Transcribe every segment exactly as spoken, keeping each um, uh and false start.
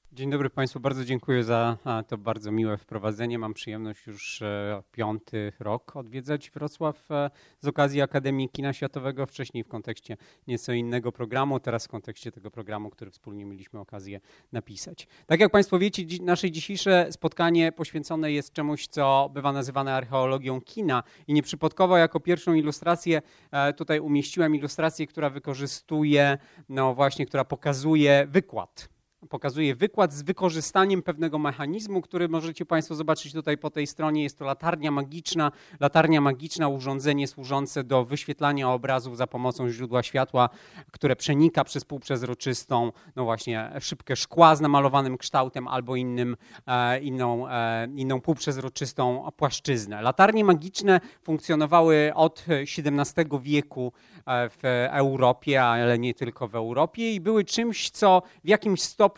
Dzień dobry Państwu, bardzo dziękuję za to bardzo miłe wprowadzenie. Mam przyjemność już piąty rok odwiedzać Wrocław z okazji Akademii Kina Światowego, wcześniej w kontekście nieco innego programu, teraz w kontekście tego programu, który wspólnie mieliśmy okazję napisać. Tak jak Państwo wiecie, nasze dzisiejsze spotkanie poświęcone jest czemuś, co bywa nazywane archeologią kina i nieprzypadkowo jako pierwszą ilustrację tutaj umieściłem ilustrację, która wykorzystuje, no właśnie, która pokazuje wykład. Pokazuje wykład z wykorzystaniem pewnego mechanizmu, który możecie Państwo zobaczyć tutaj po tej stronie. Jest to latarnia magiczna. Latarnia magiczna, urządzenie służące do wyświetlania obrazów za pomocą źródła światła, które przenika przez półprzezroczystą, no właśnie, szybkę szkła z namalowanym kształtem albo innym, e, inną, e, inną półprzezroczystą płaszczyznę. Latarnie magiczne funkcjonowały od siedemnastego wieku w Europie, ale nie tylko w Europie i były czymś, co w jakimś stopniu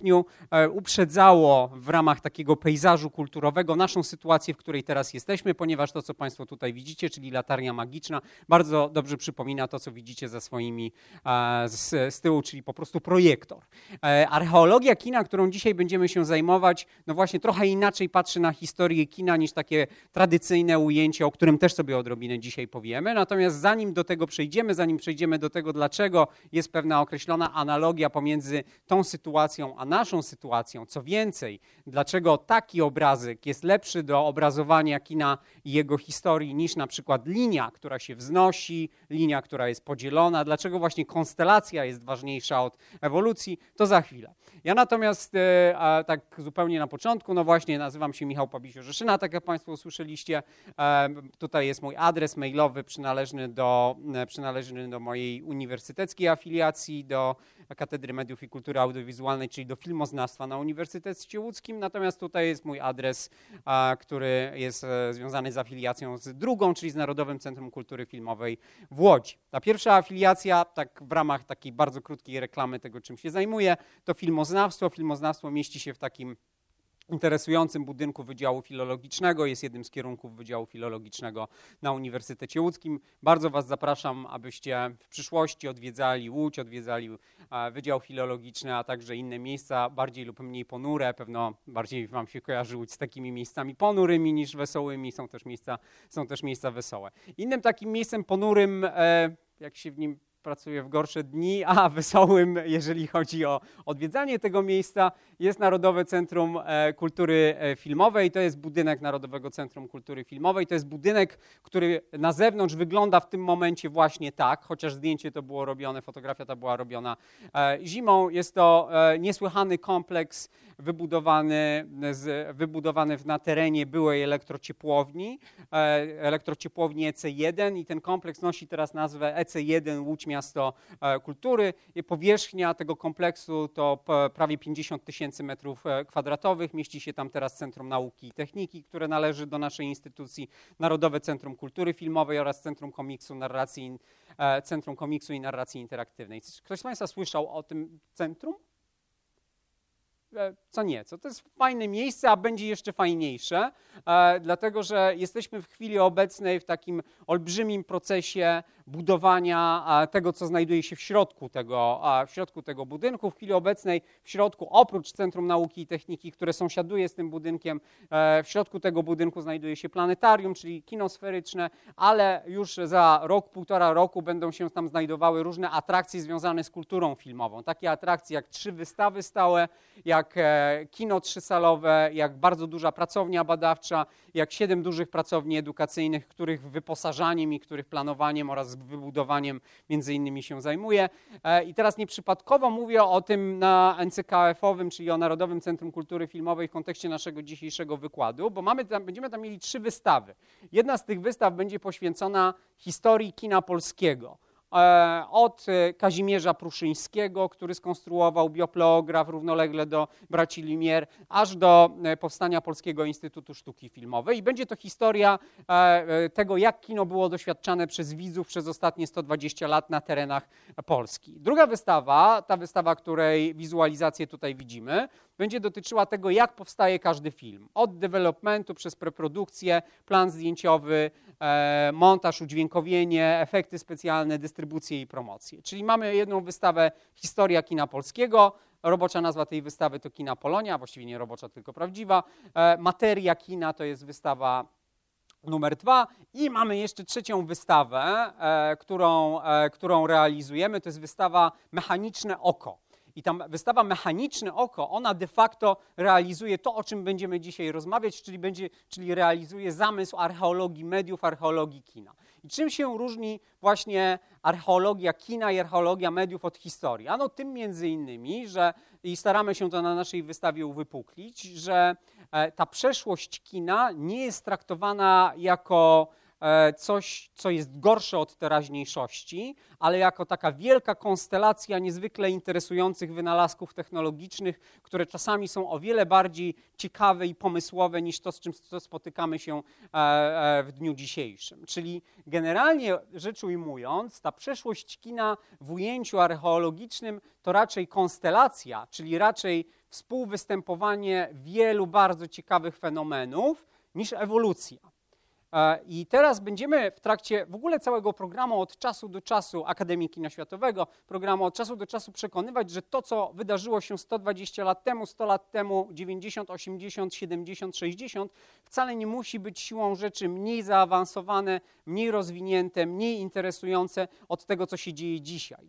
uprzedzało w ramach takiego pejzażu kulturowego naszą sytuację, w której teraz jesteśmy, ponieważ to, co Państwo tutaj widzicie, czyli latarnia magiczna, bardzo dobrze przypomina to, co widzicie za swoimi z, z tyłu, czyli po prostu projektor. Archeologia kina, którą dzisiaj będziemy się zajmować, no właśnie trochę inaczej patrzy na historię kina niż takie tradycyjne ujęcie, o którym też sobie odrobinę dzisiaj powiemy. Natomiast zanim do tego przejdziemy, zanim przejdziemy do tego, dlaczego jest pewna określona analogia pomiędzy tą sytuacją a naszą sytuacją, co więcej, dlaczego taki obrazek jest lepszy do obrazowania kina i jego historii niż na przykład linia, która się wznosi, linia, która jest podzielona, dlaczego właśnie konstelacja jest ważniejsza od ewolucji, to za chwilę. Ja natomiast e, a, tak zupełnie na początku, no właśnie nazywam się Michał Pabisio-Rzeszyna, tak jak Państwo usłyszeliście, e, tutaj jest mój adres mailowy przynależny do, e, przynależny do mojej uniwersyteckiej afiliacji, do Katedry Mediów i Kultury Audiowizualnej, czyli do filmoznawstwa na Uniwersytecie Łódzkim, natomiast tutaj jest mój adres, a, który jest e, związany z afiliacją z drugą, czyli z Narodowym Centrum Kultury Filmowej w Łodzi. Ta pierwsza afiliacja, tak w ramach takiej bardzo krótkiej reklamy tego, czym się zajmuję, to filmoznawstwo. Filmoznawstwo mieści się w takim interesującym budynku Wydziału Filologicznego, jest jednym z kierunków Wydziału Filologicznego na Uniwersytecie Łódzkim. Bardzo Was zapraszam, abyście w przyszłości odwiedzali Łódź, odwiedzali Wydział Filologiczny, a także inne miejsca bardziej lub mniej ponure. Pewno bardziej Wam się kojarzy Łódź z takimi miejscami ponurymi niż wesołymi. Są też miejsca, są też miejsca wesołe. Innym takim miejscem ponurym, jak się w nim pracuje w gorsze dni, a wesołym, jeżeli chodzi o odwiedzanie tego miejsca, jest Narodowe Centrum Kultury Filmowej. To jest budynek Narodowego Centrum Kultury Filmowej. To jest budynek, który na zewnątrz wygląda w tym momencie właśnie tak, chociaż zdjęcie to było robione, fotografia ta była robiona zimą. Jest to niesłychany kompleks wybudowany, z, wybudowany na terenie byłej elektrociepłowni, elektrociepłowni E C jeden i ten kompleks nosi teraz nazwę E C jeden Łódź Miasto Kultury. Powierzchnia tego kompleksu to prawie pięćdziesiąt tysięcy metrów kwadratowych. Mieści się tam teraz Centrum Nauki i Techniki, które należy do naszej instytucji, Narodowe Centrum Kultury Filmowej oraz Centrum Komiksu, Narracji, Centrum Komiksu i Narracji Interaktywnej. Ktoś z Państwa słyszał o tym centrum? Co nieco. To jest fajne miejsce, a będzie jeszcze fajniejsze, e, dlatego że jesteśmy w chwili obecnej w takim olbrzymim procesie budowania e, tego, co znajduje się w środku tego, e, w środku tego budynku. W chwili obecnej w środku, oprócz Centrum Nauki i Techniki, które sąsiaduje z tym budynkiem, e, w środku tego budynku znajduje się planetarium, czyli kino sferyczne, ale już za rok, półtora roku będą się tam znajdowały różne atrakcje związane z kulturą filmową. Takie atrakcje jak trzy wystawy stałe, jak jak kino trzysalowe, jak bardzo duża pracownia badawcza, jak siedem dużych pracowni edukacyjnych, których wyposażaniem i których planowaniem oraz wybudowaniem między innymi się zajmuje. I teraz nieprzypadkowo mówię o tym na N C K F-owym, czyli o Narodowym Centrum Kultury Filmowej w kontekście naszego dzisiejszego wykładu, bo mamy tam, będziemy tam mieli trzy wystawy. Jedna z tych wystaw będzie poświęcona historii kina polskiego. Od Kazimierza Pruszyńskiego, który skonstruował biopleograf równolegle do braci Lumière, aż do powstania Polskiego Instytutu Sztuki Filmowej. I będzie to historia tego, jak kino było doświadczane przez widzów przez ostatnie sto dwadzieścia lat na terenach Polski. Druga wystawa, ta wystawa, której wizualizację tutaj widzimy, będzie dotyczyła tego, jak powstaje każdy film. Od developmentu przez preprodukcję, plan zdjęciowy, montaż, udźwiękowienie, efekty specjalne, dystrybucję, dystrybucję i promocję. Czyli mamy jedną wystawę Historia kina polskiego, robocza nazwa tej wystawy to Kina Polonia, właściwie nie robocza, tylko prawdziwa. Materia kina to jest wystawa numer dwa i mamy jeszcze trzecią wystawę, e, którą, e, którą realizujemy, to jest wystawa Mechaniczne oko. I ta wystawa Mechaniczne oko, ona de facto realizuje to, o czym będziemy dzisiaj rozmawiać, czyli, będzie, czyli realizuje zamysł archeologii mediów, archeologii kina. I czym się różni właśnie archeologia kina i archeologia mediów od historii? Ano tym między innymi, że, i staramy się to na naszej wystawie uwypuklić, że ta przeszłość kina nie jest traktowana jako coś, co jest gorsze od teraźniejszości, ale jako taka wielka konstelacja niezwykle interesujących wynalazków technologicznych, które czasami są o wiele bardziej ciekawe i pomysłowe niż to, z czym spotykamy się w dniu dzisiejszym. Czyli generalnie rzecz ujmując, ta przeszłość kina w ujęciu archeologicznym to raczej konstelacja, czyli raczej współwystępowanie wielu bardzo ciekawych fenomenów niż ewolucja. I teraz będziemy w trakcie w ogóle całego programu od czasu do czasu Akademii Kina Światowego, programu od czasu do czasu przekonywać, że to, co wydarzyło się sto dwadzieścia lat temu, sto lat temu, dziewięćdziesiąt, osiemdziesiąt, siedemdziesiąt, sześćdziesiąt, wcale nie musi być siłą rzeczy mniej zaawansowane, mniej rozwinięte, mniej interesujące od tego, co się dzieje dzisiaj.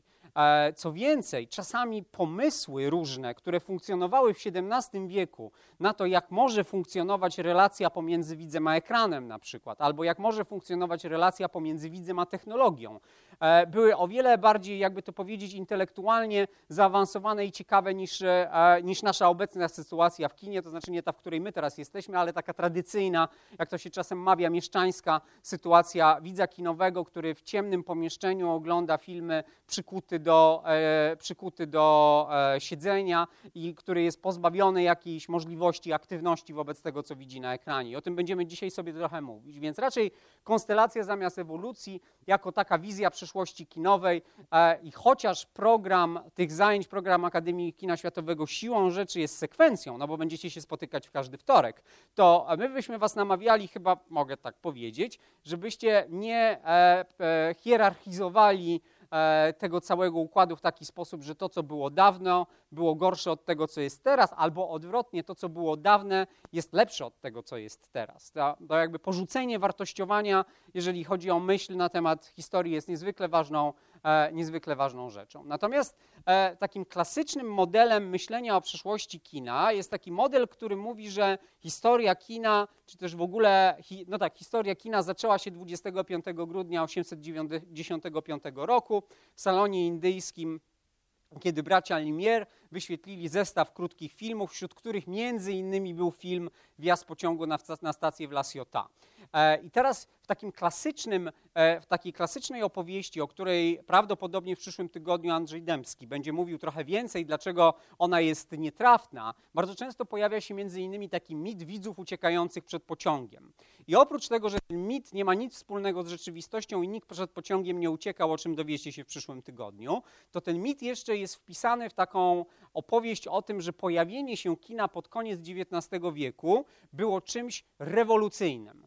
Co więcej, czasami pomysły różne, które funkcjonowały w siedemnastym wieku na to, jak może funkcjonować relacja pomiędzy widzem a ekranem na przykład, albo jak może funkcjonować relacja pomiędzy widzem a technologią, były o wiele bardziej, jakby to powiedzieć, intelektualnie zaawansowane i ciekawe niż, niż nasza obecna sytuacja w kinie, to znaczy nie ta, w której my teraz jesteśmy, ale taka tradycyjna, jak to się czasem mawia, mieszczańska sytuacja widza kinowego, który w ciemnym pomieszczeniu ogląda filmy przykuty do, e, przykuty do e, siedzenia i który jest pozbawiony jakiejś możliwości aktywności wobec tego, co widzi na ekranie. I o tym będziemy dzisiaj sobie trochę mówić. Więc raczej konstelacja zamiast ewolucji jako taka wizja przyszłości kinowej e, i chociaż program tych zajęć, program Akademii Kina Światowego siłą rzeczy jest sekwencją, no bo będziecie się spotykać w każdy wtorek, to my byśmy was namawiali, chyba mogę tak powiedzieć, żebyście nie e, e, hierarchizowali tego całego układu w taki sposób, że to, co było dawno, było gorsze od tego, co jest teraz, albo odwrotnie, to, co było dawne, jest lepsze od tego, co jest teraz. To, to jakby porzucenie wartościowania, jeżeli chodzi o myśl na temat historii, jest niezwykle ważną, e, niezwykle ważną rzeczą. Natomiast e, takim klasycznym modelem myślenia o przyszłości kina jest taki model, który mówi, że historia kina, czy też w ogóle, hi, no tak, historia kina zaczęła się dwudziestego piątego grudnia tysiąc osiemset dziewięćdziesiątego piątego roku w salonie indyjskim, kiedy bracia Lumière wyświetlili zestaw krótkich filmów, wśród których między innymi był film Wjazd pociągu na, na stację w La Ciotat. E, I teraz w takim klasycznym, e, w takiej klasycznej opowieści, o której prawdopodobnie w przyszłym tygodniu Andrzej Dębski będzie mówił trochę więcej, dlaczego ona jest nietrafna, bardzo często pojawia się między innymi taki mit widzów uciekających przed pociągiem. I oprócz tego, że ten mit nie ma nic wspólnego z rzeczywistością i nikt przed pociągiem nie uciekał, o czym dowiecie się w przyszłym tygodniu, to ten mit jeszcze jest wpisany w taką opowieść o tym, że pojawienie się kina pod koniec dziewiętnastego wieku było czymś rewolucyjnym.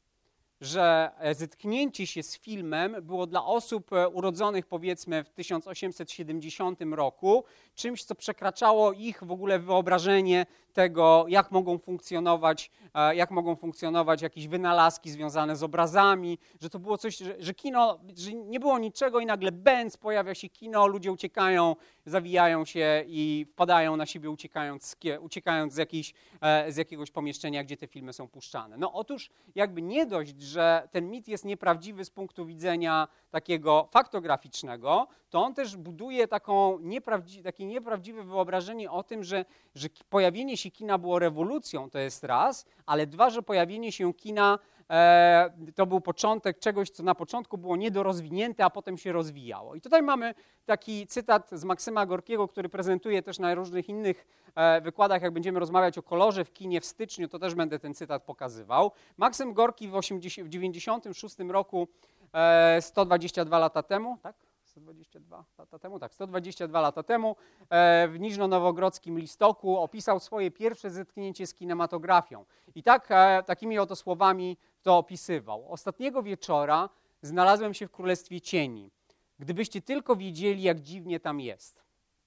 Że zetknięcie się z filmem było dla osób urodzonych powiedzmy w tysiąc osiemset siedemdziesiątym roku czymś, co przekraczało ich w ogóle wyobrażenie tego, jak mogą funkcjonować, jak mogą funkcjonować jakieś wynalazki związane z obrazami, że to było coś, że, że kino, że nie było niczego i nagle bęc, pojawia się kino, ludzie uciekają, zawijają się i wpadają na siebie uciekając, uciekając z, jakiejś, z jakiegoś pomieszczenia, gdzie te filmy są puszczane. No otóż jakby nie dość, że ten mit jest nieprawdziwy z punktu widzenia takiego faktograficznego, to on też buduje taką nieprawdzi- takie nieprawdziwe wyobrażenie o tym, że, że pojawienie się kina było rewolucją, to jest raz, ale dwa, że pojawienie się kina e, to był początek czegoś, co na początku było niedorozwinięte, a potem się rozwijało. I tutaj mamy taki cytat z Maksyma Gorkiego, który prezentuje też na różnych innych e, wykładach, jak będziemy rozmawiać o kolorze w kinie w styczniu, to też będę ten cytat pokazywał. Maksym Gorki w dziewięćdziesiątym szóstym roku, e, sto dwadzieścia dwa lata temu, tak? sto dwadzieścia dwa lata temu, tak, sto dwadzieścia dwa lata temu e, w Niżno-Nowogrodzkim Listoku opisał swoje pierwsze zetknięcie z kinematografią. I tak, e, takimi oto słowami to opisywał. Ostatniego wieczora znalazłem się w Królestwie Cieni. Gdybyście tylko wiedzieli, jak dziwnie tam jest.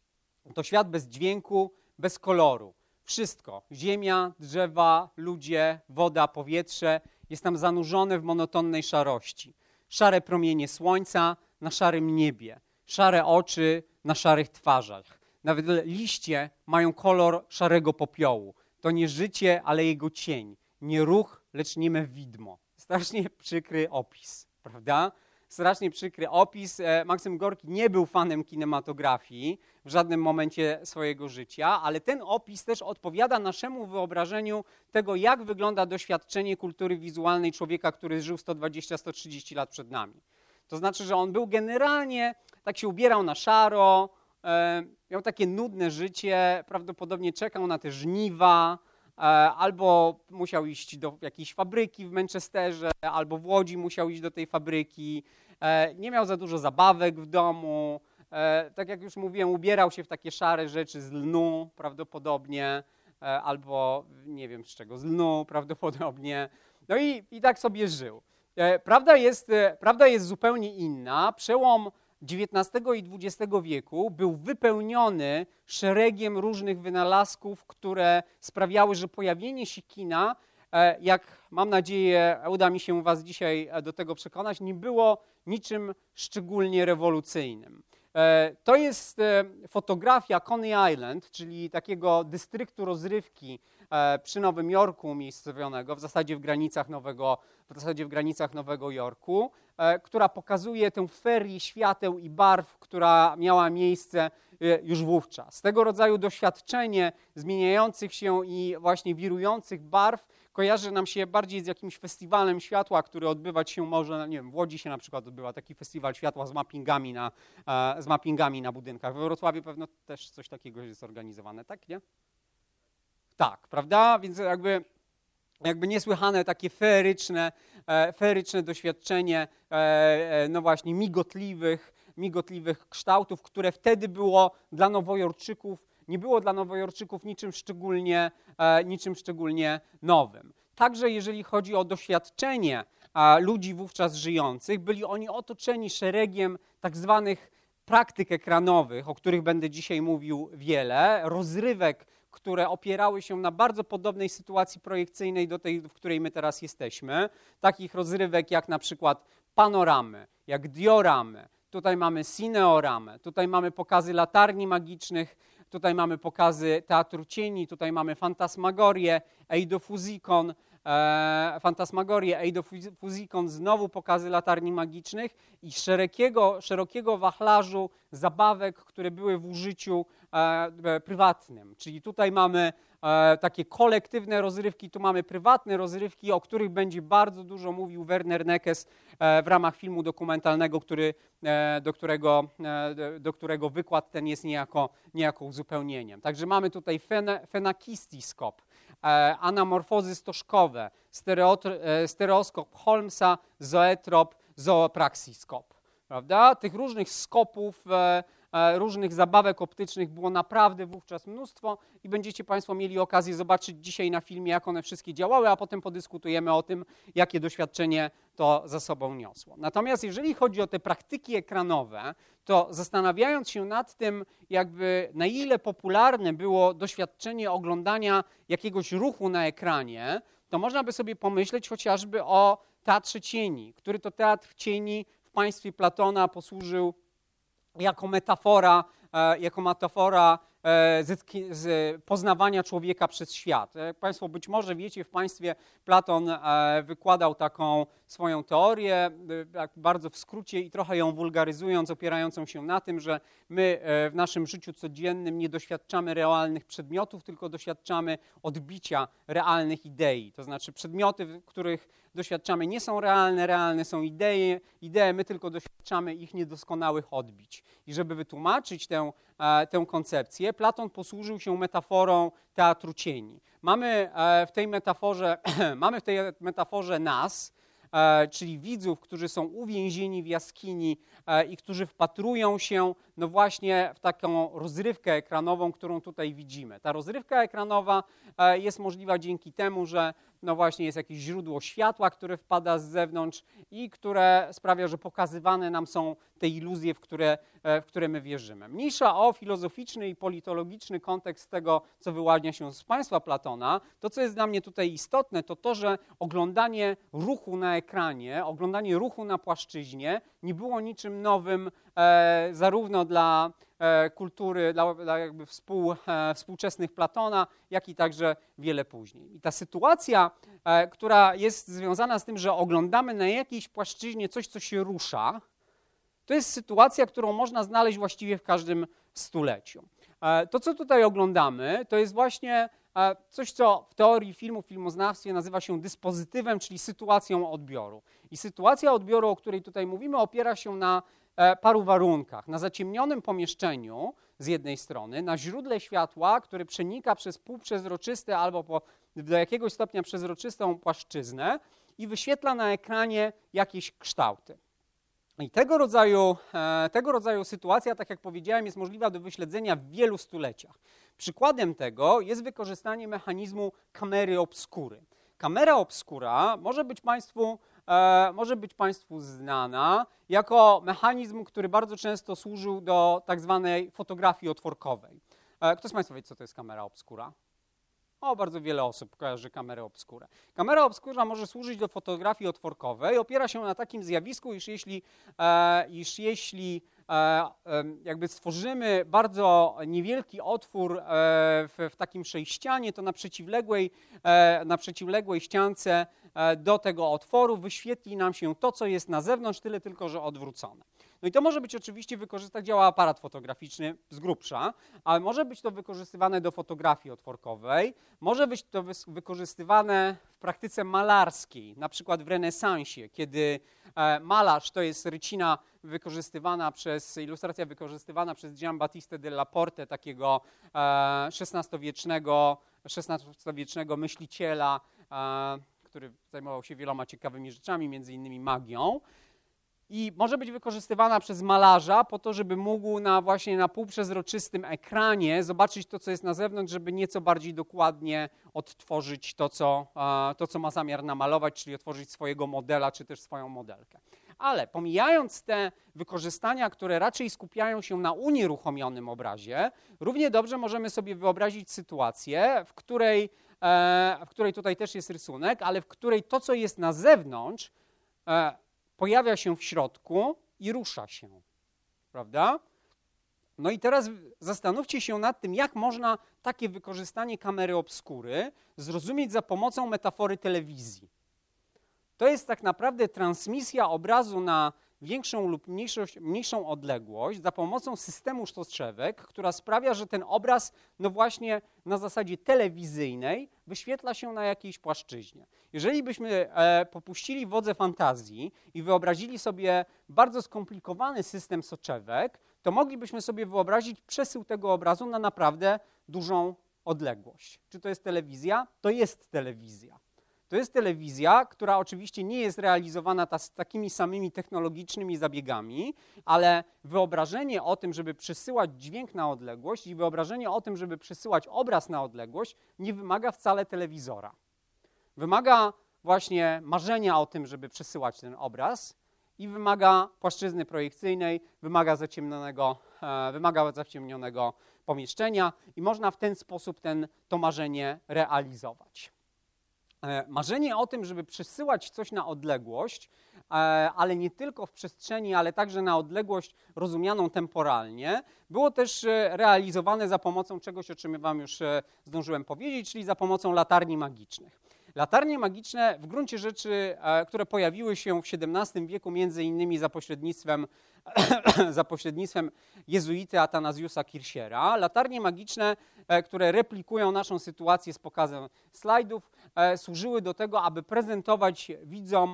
To świat bez dźwięku, bez koloru. Wszystko, ziemia, drzewa, ludzie, woda, powietrze jest tam zanurzone w monotonnej szarości. Szare promienie słońca na szarym niebie, szare oczy na szarych twarzach. Nawet liście mają kolor szarego popiołu. To nie życie, ale jego cień. Nie ruch, lecz nieme widmo. Strasznie przykry opis, prawda? Strasznie przykry opis. Maksym Gorki nie był fanem kinematografii w żadnym momencie swojego życia, ale ten opis też odpowiada naszemu wyobrażeniu tego, jak wygląda doświadczenie kultury wizualnej człowieka, który żył sto dwadzieścia do stu trzydziestu lat przed nami. To znaczy, że on był generalnie, tak się ubierał na szaro, e, miał takie nudne życie, prawdopodobnie czekał na te żniwa, e, albo musiał iść do jakiejś fabryki w Manchesterze, albo w Łodzi musiał iść do tej fabryki. E, nie miał za dużo zabawek w domu. E, tak jak już mówiłem, ubierał się w takie szare rzeczy z lnu prawdopodobnie, e, albo nie wiem z czego, z lnu prawdopodobnie. No i, i tak sobie żył. E, prawda jest, e, prawda jest zupełnie inna. Przełom dziewiętnastego i dwudziestego wieku był wypełniony szeregiem różnych wynalazków, które sprawiały, że pojawienie się kina, e, jak mam nadzieję uda mi się was dzisiaj do tego przekonać, nie było niczym szczególnie rewolucyjnym. To jest fotografia Coney Island, czyli takiego dystryktu rozrywki przy Nowym Jorku umiejscowionego, w zasadzie w granicach Nowego, w zasadzie w granicach Nowego Jorku, która pokazuje tę ferię świateł i barw, która miała miejsce już wówczas. Tego rodzaju doświadczenie zmieniających się i właśnie wirujących barw kojarzy nam się bardziej z jakimś festiwalem światła, który odbywać się może, nie wiem, w Łodzi się na przykład odbywa taki festiwal światła z mappingami na, z mappingami na budynkach. We Wrocławiu pewno też coś takiego jest organizowane, tak, nie? Tak, prawda? Więc jakby, jakby niesłychane takie feeryczne, feeryczne doświadczenie, no właśnie, migotliwych, migotliwych kształtów, które wtedy było dla Nowojorczyków, nie było dla Nowojorczyków niczym szczególnie, niczym szczególnie nowym. Także jeżeli chodzi o doświadczenie ludzi wówczas żyjących, byli oni otoczeni szeregiem tak zwanych praktyk ekranowych, o których będę dzisiaj mówił wiele, rozrywek, które opierały się na bardzo podobnej sytuacji projekcyjnej do tej, w której my teraz jesteśmy. Takich rozrywek jak na przykład panoramy, jak dioramy, tutaj mamy cineoramę, tutaj mamy pokazy latarni magicznych, tutaj mamy pokazy teatru cieni, tutaj mamy fantasmagorię, eidofuzikon, e, fantasmagorię, eidofuzikon, znowu pokazy latarni magicznych i szerokiego, szerokiego wachlarzu zabawek, które były w użyciu e, prywatnym. Czyli tutaj mamy e, takie kolektywne rozrywki, tu mamy prywatne rozrywki, o których będzie bardzo dużo mówił Werner Neckes e, w ramach filmu dokumentalnego, który, e, do, którego, e, do którego wykład ten jest niejako, niejako uzupełnieniem. Także mamy tutaj fen, fenakistiskop, e, anamorfozy stożkowe, e, stereoskop Holmesa, zoetrop, zoopraxiskop. Prawda? Tych różnych skopów, e, różnych zabawek optycznych było naprawdę wówczas mnóstwo i będziecie Państwo mieli okazję zobaczyć dzisiaj na filmie, jak one wszystkie działały, a potem podyskutujemy o tym, jakie doświadczenie to za sobą niosło. Natomiast jeżeli chodzi o te praktyki ekranowe, to zastanawiając się nad tym, jakby na ile popularne było doświadczenie oglądania jakiegoś ruchu na ekranie, to można by sobie pomyśleć chociażby o Teatrze Cieni, który to Teatr Cieni w państwie Platona posłużył jako metafora, jako metafora z poznawania człowieka przez świat. Jak Państwo być może wiecie, w państwie Platon wykładał taką swoją teorię, bardzo w skrócie i trochę ją wulgaryzując, opierającą się na tym, że my w naszym życiu codziennym nie doświadczamy realnych przedmiotów, tylko doświadczamy odbicia realnych idei. To znaczy przedmioty, w których doświadczamy, nie są realne, realne są idee, idee, my tylko doświadczamy ich niedoskonałych odbić. I żeby wytłumaczyć tę, tę koncepcję, Platon posłużył się metaforą teatru cieni. Mamy w tej metaforze, mamy w tej metaforze nas, czyli widzów, którzy są uwięzieni w jaskini i którzy wpatrują się no właśnie w taką rozrywkę ekranową, którą tutaj widzimy. Ta rozrywka ekranowa jest możliwa dzięki temu, że no właśnie jest jakieś źródło światła, które wpada z zewnątrz i które sprawia, że pokazywane nam są te iluzje, w które, w które my wierzymy. Mniejsza o filozoficzny i politologiczny kontekst tego, co wyłania się z państwa Platona, to, co jest dla mnie tutaj istotne, to to, że oglądanie ruchu na ekranie, oglądanie ruchu na płaszczyźnie nie było niczym nowym e, zarówno dla e, kultury, dla, dla jakby współ, e, współczesnych Platona, jak i także wiele później. I ta sytuacja, e, która jest związana z tym, że oglądamy na jakiejś płaszczyźnie coś, co się rusza, to jest sytuacja, którą można znaleźć właściwie w każdym stuleciu. E, to, co tutaj oglądamy, to jest właśnie e, coś, co w teorii filmu, w filmoznawstwie nazywa się dyspozytywem, czyli sytuacją odbioru. I sytuacja odbioru, o której tutaj mówimy, opiera się na e, paru warunkach. Na zaciemnionym pomieszczeniu z jednej strony, na źródle światła, które przenika przez półprzezroczyste albo po, do jakiegoś stopnia przezroczystą płaszczyznę i wyświetla na ekranie jakieś kształty. I tego rodzaju, tego rodzaju sytuacja, tak jak powiedziałem, jest możliwa do wyśledzenia w wielu stuleciach. Przykładem tego jest wykorzystanie mechanizmu kamery obskury. Kamera obskura może być Państwu, może być Państwu znana jako mechanizm, który bardzo często służył do tak zwanej fotografii otworkowej. Kto z Państwa wie, co to jest kamera obskura? O, bardzo wiele osób kojarzy kamerę obskurę. Kamera obskura może służyć do fotografii otworkowej. Opiera się na takim zjawisku, iż jeśli, e, iż jeśli e, e, jakby stworzymy bardzo niewielki otwór e, w, w takim sześcianie, to na przeciwległej, e, na przeciwległej ściance e, do tego otworu wyświetli nam się to, co jest na zewnątrz, tyle tylko, że odwrócone. No i to może być oczywiście wykorzystane, tak działa aparat fotograficzny z grubsza, ale może być to wykorzystywane do fotografii otworkowej, może być to wykorzystywane w praktyce malarskiej, na przykład w renesansie, kiedy malarz, to jest rycina wykorzystywana przez, ilustracja wykorzystywana przez Giambattista della Porte, takiego szesnastowiecznego, szesnastowiecznego myśliciela, który zajmował się wieloma ciekawymi rzeczami, między innymi magią. I może być wykorzystywana przez malarza po to, żeby mógł na właśnie na półprzezroczystym ekranie zobaczyć to, co jest na zewnątrz, żeby nieco bardziej dokładnie odtworzyć to, co, to, co ma zamiar namalować, czyli otworzyć swojego modela, czy też swoją modelkę. Ale pomijając te wykorzystania, które raczej skupiają się na unieruchomionym obrazie, równie dobrze możemy sobie wyobrazić sytuację, w której, w której tutaj też jest rysunek, ale w której to, co jest na zewnątrz, pojawia się w środku i rusza się, prawda? No i teraz zastanówcie się nad tym, jak można takie wykorzystanie kamery obskury zrozumieć za pomocą metafory telewizji. To jest tak naprawdę transmisja obrazu na większą lub mniejszą, mniejszą odległość za pomocą systemu strzewek, która sprawia, że ten obraz, no właśnie na zasadzie telewizyjnej, wyświetla się na jakiejś płaszczyźnie. Jeżeli byśmy e, popuścili wodze fantazji i wyobrazili sobie bardzo skomplikowany system soczewek, to moglibyśmy sobie wyobrazić przesył tego obrazu na naprawdę dużą odległość. Czy to jest telewizja? To jest telewizja. To jest telewizja, która oczywiście nie jest realizowana ta, z takimi samymi technologicznymi zabiegami, ale wyobrażenie o tym, żeby przesyłać dźwięk na odległość i wyobrażenie o tym, żeby przesyłać obraz na odległość, nie wymaga wcale telewizora. Wymaga właśnie marzenia o tym, żeby przesyłać ten obraz i wymaga płaszczyzny projekcyjnej, wymaga zaciemnionego, e, wymaga zaciemnionego pomieszczenia i można w ten sposób ten, to marzenie realizować. Marzenie o tym, żeby przesyłać coś na odległość, ale nie tylko w przestrzeni, ale także na odległość rozumianą temporalnie, było też realizowane za pomocą czegoś, o czym wam już zdążyłem powiedzieć, czyli za pomocą latarni magicznych. Latarnie magiczne w gruncie rzeczy, które pojawiły się w siedemnastym wieku między innymi za pośrednictwem, za pośrednictwem jezuity Athanasiusa Kirchera. Latarnie magiczne, które replikują naszą sytuację z pokazem slajdów, służyły do tego, aby prezentować widzom,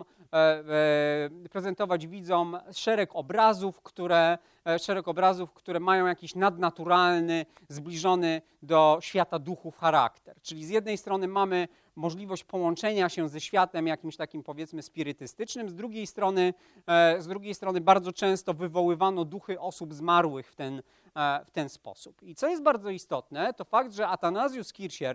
prezentować widzom szereg obrazów, które, szereg obrazów, które mają jakiś nadnaturalny, zbliżony do świata duchów charakter. Czyli z jednej strony mamy możliwość połączenia się ze światem jakimś takim, powiedzmy, spirytystycznym, z drugiej strony, z drugiej strony bardzo często wywoływano duchy osób zmarłych w ten, w ten sposób. I co jest bardzo istotne, to fakt, że Athanasius Kircher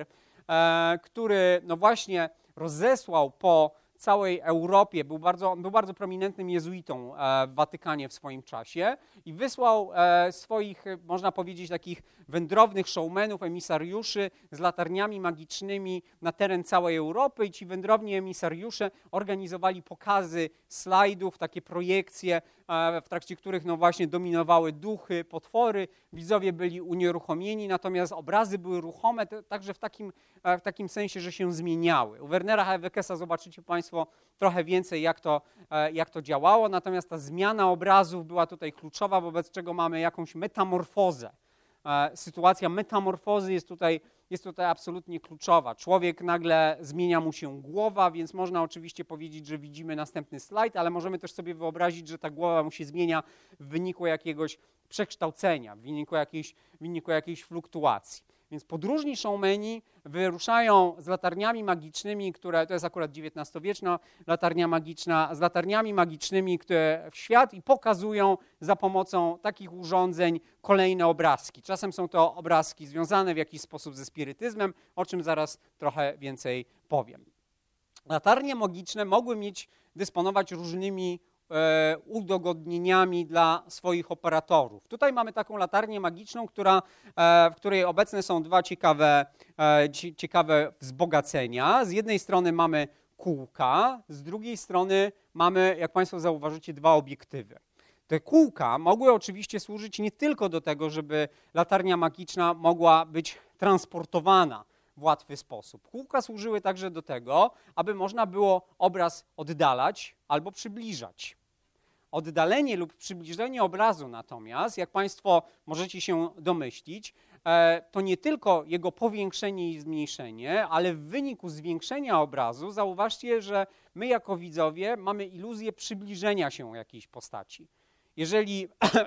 e, który no właśnie rozesłał po całej Europie, był bardzo, był bardzo prominentnym jezuitą e, w Watykanie w swoim czasie i wysłał e, swoich, można powiedzieć, takich wędrownych showmenów, emisariuszy z latarniami magicznymi na teren całej Europy i ci wędrowni emisariusze organizowali pokazy slajdów, takie projekcje, e, w trakcie których no właśnie dominowały duchy, potwory, widzowie byli unieruchomieni, natomiast obrazy były ruchome, te, także w takim, e, w takim sensie, że się zmieniały. U Wernera Hevekesa zobaczycie Państwo trochę więcej, jak to, jak to działało, natomiast ta zmiana obrazów była tutaj kluczowa, wobec czego mamy jakąś metamorfozę. Sytuacja metamorfozy jest tutaj, jest tutaj absolutnie kluczowa. Człowiek nagle zmienia mu się głowa, więc można oczywiście powiedzieć, że widzimy następny slajd, ale możemy też sobie wyobrazić, że ta głowa mu się zmienia w wyniku jakiegoś przekształcenia, w wyniku jakiejś, w wyniku jakiejś fluktuacji. Więc podróżni showmeni wyruszają z latarniami magicznymi, które, to jest akurat dziewiętnastowieczna latarnia magiczna, z latarniami magicznymi, które w świat i pokazują za pomocą takich urządzeń kolejne obrazki. Czasem są to obrazki związane w jakiś sposób ze spirytyzmem, o czym zaraz trochę więcej powiem. Latarnie magiczne mogły mieć, dysponować różnymi E, udogodnieniami dla swoich operatorów. Tutaj mamy taką latarnię magiczną, która, e, w której obecne są dwa ciekawe, e, ciekawe wzbogacenia. Z jednej strony mamy kółka, z drugiej strony mamy, jak Państwo zauważycie, dwa obiektywy. Te kółka mogły oczywiście służyć nie tylko do tego, żeby latarnia magiczna mogła być transportowana w łatwy sposób. Kółka służyły także do tego, aby można było obraz oddalać albo przybliżać. Oddalenie lub przybliżenie obrazu natomiast, jak Państwo możecie się domyślić, to nie tylko jego powiększenie i zmniejszenie, ale w wyniku zwiększenia obrazu zauważcie, że my jako widzowie mamy iluzję przybliżenia się jakiejś postaci. Jeżeli,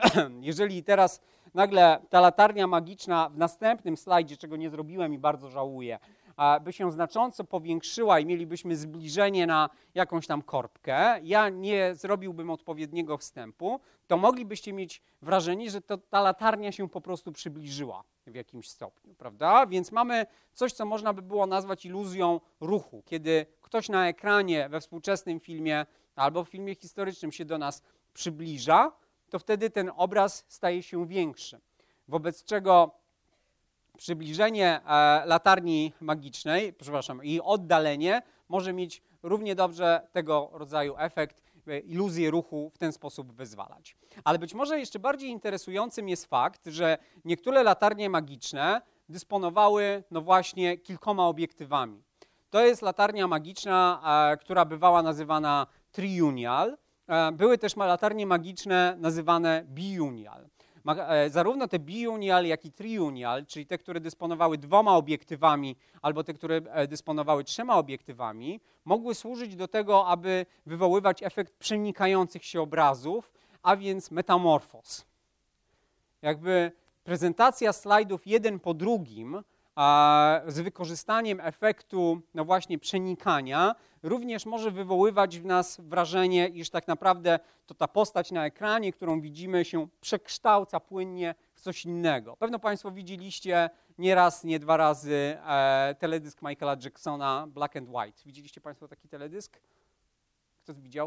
jeżeli teraz nagle ta latarnia magiczna w następnym slajdzie, czego nie zrobiłem i bardzo żałuję, by się znacząco powiększyła i mielibyśmy zbliżenie na jakąś tam korbkę, ja nie zrobiłbym odpowiedniego wstępu, to moglibyście mieć wrażenie, że to, ta latarnia się po prostu przybliżyła w jakimś stopniu, prawda? Więc mamy coś, co można by było nazwać iluzją ruchu. Kiedy ktoś na ekranie we współczesnym filmie albo w filmie historycznym się do nas przybliża, to wtedy ten obraz staje się większy. Wobec czego przybliżenie e, latarni magicznej, przepraszam, i oddalenie może mieć równie dobrze tego rodzaju efekt, e, iluzję ruchu w ten sposób wyzwalać. Ale być może jeszcze bardziej interesującym jest fakt, że niektóre latarnie magiczne dysponowały no właśnie kilkoma obiektywami. To jest latarnia magiczna, e, która bywała nazywana triunial. E, były też latarnie magiczne nazywane biunial. Zarówno te biunial, jak i triunial, czyli te, które dysponowały dwoma obiektywami, albo te, które dysponowały trzema obiektywami, mogły służyć do tego, aby wywoływać efekt przenikających się obrazów, a więc metamorfoz. Jakby prezentacja slajdów jeden po drugim, a z wykorzystaniem efektu no właśnie przenikania również może wywoływać w nas wrażenie, iż tak naprawdę to ta postać na ekranie, którą widzimy, się przekształca płynnie w coś innego. Pewno Państwo widzieliście nie raz, nie dwa razy e, teledysk Michaela Jacksona Black and White. Widzieliście Państwo taki teledysk? Kto widział?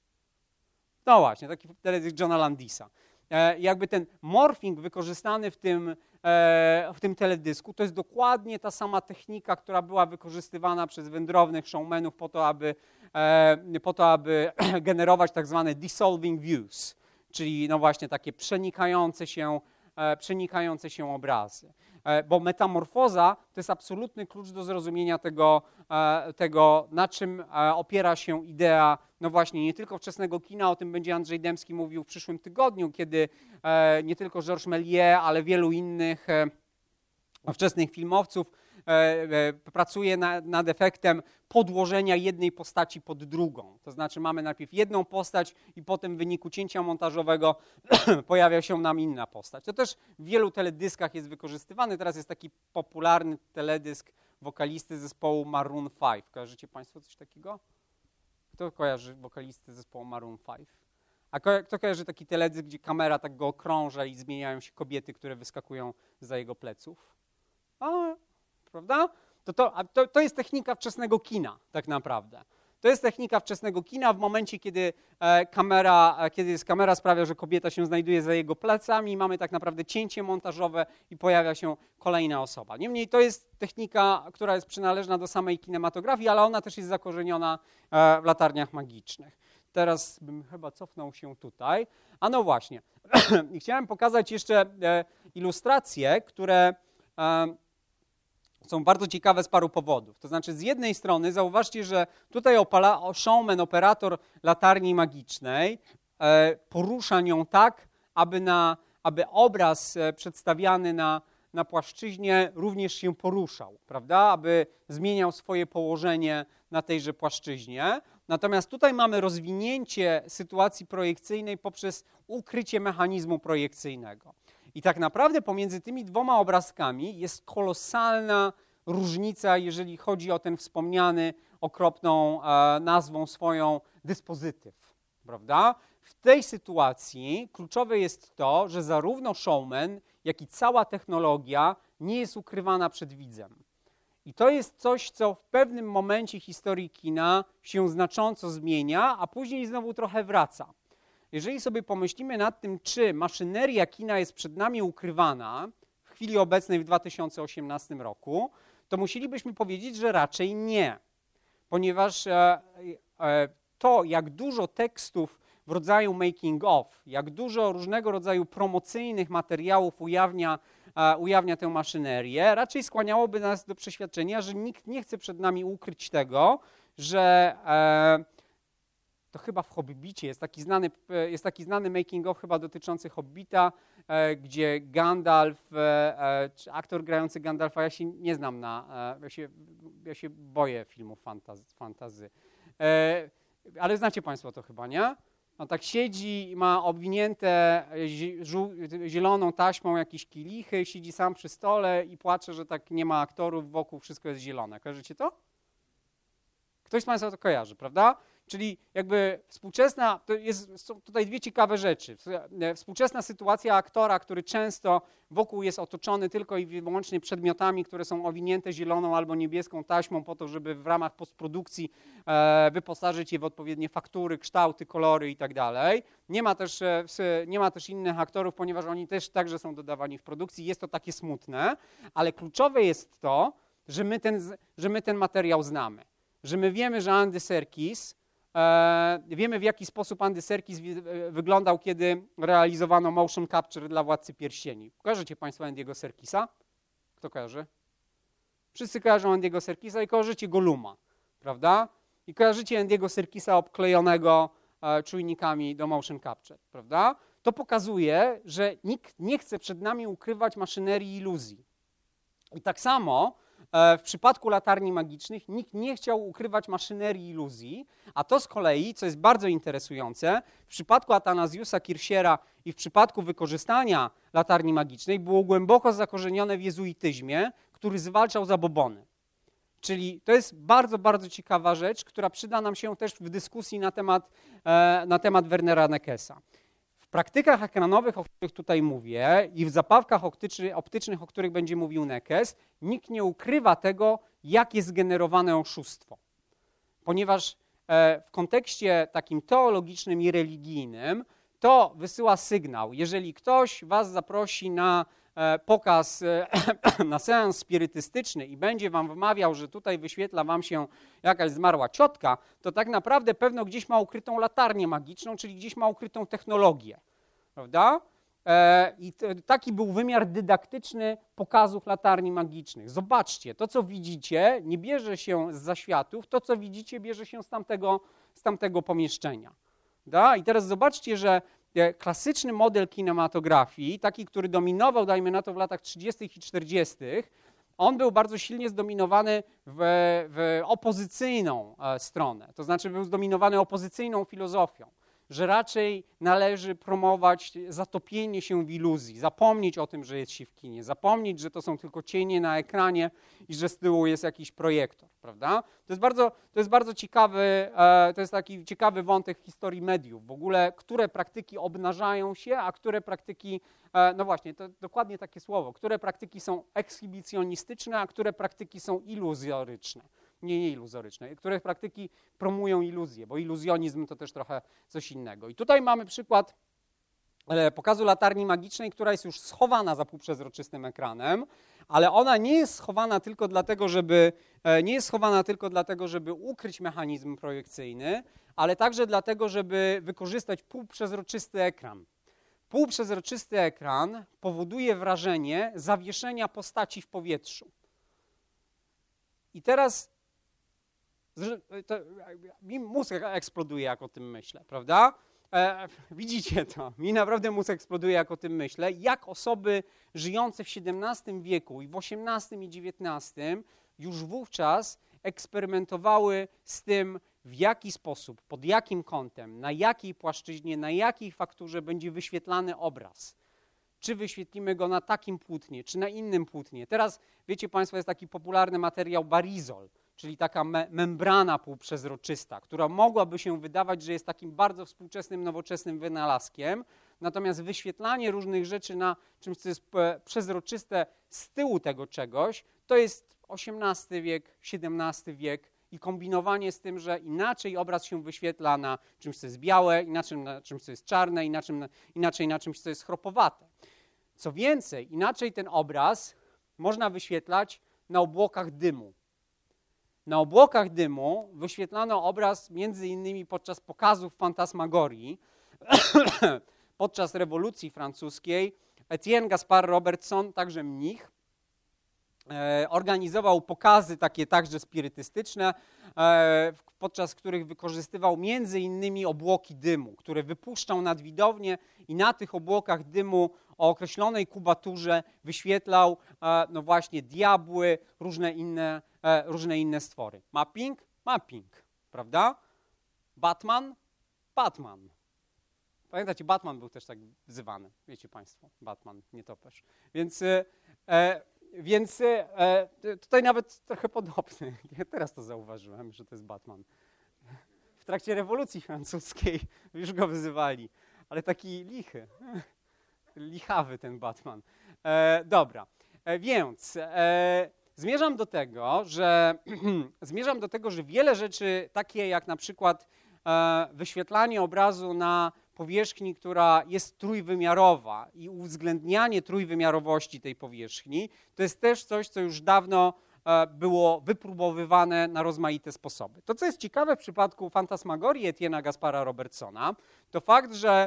No właśnie, taki teledysk Johna Landisa. E, jakby ten morphing wykorzystany w tym w tym teledysku, to jest dokładnie ta sama technika, która była wykorzystywana przez wędrownych showmenów po to, aby, po to, aby generować tak zwane dissolving views, czyli no właśnie takie przenikające się, przenikające się obrazy. Bo metamorfoza to jest absolutny klucz do zrozumienia tego, tego, na czym opiera się idea, no właśnie, nie tylko wczesnego kina, o tym będzie Andrzej Dębski mówił w przyszłym tygodniu, kiedy nie tylko Georges Méliès, ale wielu innych wczesnych filmowców pracuje nad, nad efektem podłożenia jednej postaci pod drugą. To znaczy mamy najpierw jedną postać i potem w wyniku cięcia montażowego pojawia się nam inna postać. To też w wielu teledyskach jest wykorzystywane. Teraz jest taki popularny teledysk wokalisty zespołu Maroon pięć. Kojarzycie Państwo coś takiego? Kto kojarzy wokalisty zespołu Maroon pięć? A kto kojarzy taki teledysk, gdzie kamera tak go okrąża i zmieniają się kobiety, które wyskakują zza jego pleców? A, prawda? to, to, to, to jest technika wczesnego kina tak naprawdę. To jest technika wczesnego kina w momencie, kiedy kamera, kiedy jest kamera sprawia, że kobieta się znajduje za jego plecami, mamy tak naprawdę cięcie montażowe i pojawia się kolejna osoba. Niemniej to jest technika, która jest przynależna do samej kinematografii, ale ona też jest zakorzeniona w latarniach magicznych. Teraz bym chyba cofnął się tutaj. A no właśnie. I chciałem pokazać jeszcze ilustracje, które są bardzo ciekawe z paru powodów. To znaczy z jednej strony zauważcie, że tutaj opala, showman, operator latarni magicznej e, porusza nią tak, aby, na, aby obraz e, przedstawiany na, na płaszczyźnie również się poruszał, prawda? Aby zmieniał swoje położenie na tejże płaszczyźnie. Natomiast tutaj mamy rozwinięcie sytuacji projekcyjnej poprzez ukrycie mechanizmu projekcyjnego. I tak naprawdę pomiędzy tymi dwoma obrazkami jest kolosalna różnica, jeżeli chodzi o ten wspomniany okropną e, nazwą swoją dyspozytyw, prawda? W tej sytuacji kluczowe jest to, że zarówno showman, jak i cała technologia nie jest ukrywana przed widzem. I to jest coś, co w pewnym momencie historii kina się znacząco zmienia, a później znowu trochę wraca. Jeżeli sobie pomyślimy nad tym, czy maszyneria kina jest przed nami ukrywana w chwili obecnej w dwa tysiące osiemnastym roku, to musielibyśmy powiedzieć, że raczej nie. Ponieważ e, e, to, jak dużo tekstów w rodzaju making of, jak dużo różnego rodzaju promocyjnych materiałów ujawnia, e, ujawnia tę maszynerię, raczej skłaniałoby nas do przeświadczenia, że nikt nie chce przed nami ukryć tego, że e, to chyba w Hobbicie jest taki znany, jest taki znany making of chyba dotyczący Hobbita, e, gdzie Gandalf, e, czy aktor grający Gandalfa, ja się nie znam na, e, ja, się, ja się boję filmów fantazy, fantazy. E, ale znacie Państwo to chyba, nie? On tak siedzi i ma obwinięte zieloną taśmą jakieś kilichy, siedzi sam przy stole i płacze, że tak nie ma aktorów, wokół wszystko jest zielone. Kojarzycie to? Ktoś z Państwa to kojarzy, prawda? Czyli jakby współczesna, to jest, są tutaj dwie ciekawe rzeczy. Współczesna sytuacja aktora, który często wokół jest otoczony tylko i wyłącznie przedmiotami, które są owinięte zieloną albo niebieską taśmą po to, żeby w ramach postprodukcji e, wyposażyć je w odpowiednie faktury, kształty, kolory i tak dalej. Nie ma też, e, nie ma też innych aktorów, ponieważ oni też także są dodawani w produkcji. Jest to takie smutne, ale kluczowe jest to, że my ten, że my ten materiał znamy. Że my wiemy, że Andy Serkis E, wiemy, w jaki sposób Andy Serkis wi- wyglądał, kiedy realizowano motion capture dla Władcy Pierścieni. Kojarzycie Państwo Andy'ego Serkisa? Kto kojarzy? Wszyscy kojarzą Andy'ego Serkisa i kojarzycie Golluma, prawda? I kojarzycie Andy'ego Serkisa obklejonego e, czujnikami do motion capture, prawda? To pokazuje, że nikt nie chce przed nami ukrywać maszynerii iluzji. I tak samo w przypadku latarni magicznych nikt nie chciał ukrywać maszynerii iluzji, a to z kolei, co jest bardzo interesujące, w przypadku Athanasiusa Kirchera i w przypadku wykorzystania latarni magicznej było głęboko zakorzenione w jezuityzmie, który zwalczał zabobony. Czyli to jest bardzo, bardzo ciekawa rzecz, która przyda nam się też w dyskusji na temat, na temat Wernera Neckesa. W praktykach ekranowych, o których tutaj mówię, i w zabawkach optycznych, o których będzie mówił Neckes, nikt nie ukrywa tego, jak jest generowane oszustwo. Ponieważ w kontekście takim teologicznym i religijnym to wysyła sygnał. Jeżeli ktoś was zaprosi na pokaz, na seans spirytystyczny i będzie wam wmawiał, że tutaj wyświetla wam się jakaś zmarła ciotka, to tak naprawdę pewno gdzieś ma ukrytą latarnię magiczną, czyli gdzieś ma ukrytą technologię, prawda? I taki był wymiar dydaktyczny pokazów latarni magicznych. Zobaczcie, to co widzicie nie bierze się z zaświatów, to co widzicie bierze się z tamtego, z tamtego pomieszczenia. Da? I teraz zobaczcie, że klasyczny model kinematografii, taki, który dominował, dajmy na to, w latach trzydziestych i czterdziestych, on był bardzo silnie zdominowany w, w opozycyjną stronę, to znaczy był zdominowany opozycyjną filozofią. że raczej należy promować zatopienie się w iluzji, zapomnieć o tym, że jest się w kinie, zapomnieć, że to są tylko cienie na ekranie i że z tyłu jest jakiś projektor, prawda? To jest bardzo, to jest bardzo ciekawy, to jest taki ciekawy wątek w historii mediów. W ogóle, które praktyki obnażają się, a które praktyki, no właśnie, to dokładnie takie słowo, które praktyki są ekshibicjonistyczne, a które praktyki są iluzoryczne. Nie, nie iluzoryczne, które praktyki promują iluzję, bo iluzjonizm to też trochę coś innego. I tutaj mamy przykład pokazu latarni magicznej, która jest już schowana za półprzezroczystym ekranem, ale ona nie jest schowana tylko dlatego, żeby, nie jest schowana tylko dlatego, żeby ukryć mechanizm projekcyjny, ale także dlatego, żeby wykorzystać półprzezroczysty ekran. Półprzezroczysty ekran powoduje wrażenie zawieszenia postaci w powietrzu. I teraz to, mi mózg eksploduje, jak o tym myślę, prawda? E, widzicie to, mi naprawdę mózg eksploduje, jak o tym myślę, jak osoby żyjące w siedemnastym wieku i w osiemnastym i dziewiętnastym już wówczas eksperymentowały z tym, w jaki sposób, pod jakim kątem, na jakiej płaszczyźnie, na jakiej fakturze będzie wyświetlany obraz. Czy wyświetlimy go na takim płótnie, czy na innym płótnie. Teraz, wiecie Państwo, jest taki popularny materiał barizol, czyli taka me membrana półprzezroczysta, która mogłaby się wydawać, że jest takim bardzo współczesnym, nowoczesnym wynalazkiem, natomiast wyświetlanie różnych rzeczy na czymś, co jest przezroczyste z tyłu tego czegoś, to jest osiemnasty wiek, siedemnasty wiek i kombinowanie z tym, że inaczej obraz się wyświetla na czymś, co jest białe, inaczej na czymś, co jest czarne, inaczej na, inaczej na czymś, co jest chropowate. Co więcej, inaczej ten obraz można wyświetlać na obłokach dymu. Na obłokach dymu wyświetlano obraz między innymi podczas pokazów fantasmagorii, podczas rewolucji francuskiej. Etienne Gaspard Robertson, także mnich, e, organizował pokazy takie także spirytystyczne, e, podczas których wykorzystywał między innymi obłoki dymu, które wypuszczał nad widownię i na tych obłokach dymu o określonej kubaturze wyświetlał e, no właśnie diabły, różne inne, e, różne inne stwory. Mapping? Mapping, prawda? Batman? Batman. Pamiętacie, Batman był też tak wzywany, wiecie Państwo, Batman, nietoperz. Więc, e, więc e, tutaj nawet trochę podobny. Ja teraz to zauważyłem, że to jest Batman. W trakcie rewolucji francuskiej już go wyzywali, ale taki lichy. Lichawy ten Batman. E, dobra, e, więc e, zmierzam do tego, że zmierzam do tego, że wiele rzeczy takie jak na przykład e, wyświetlanie obrazu na powierzchni, która jest trójwymiarowa i uwzględnianie trójwymiarowości tej powierzchni, to jest też coś, co już dawno e, było wypróbowywane na rozmaite sposoby. To, co jest ciekawe w przypadku fantasmagorii Etienne'a Gaspara Robertsona, to fakt, że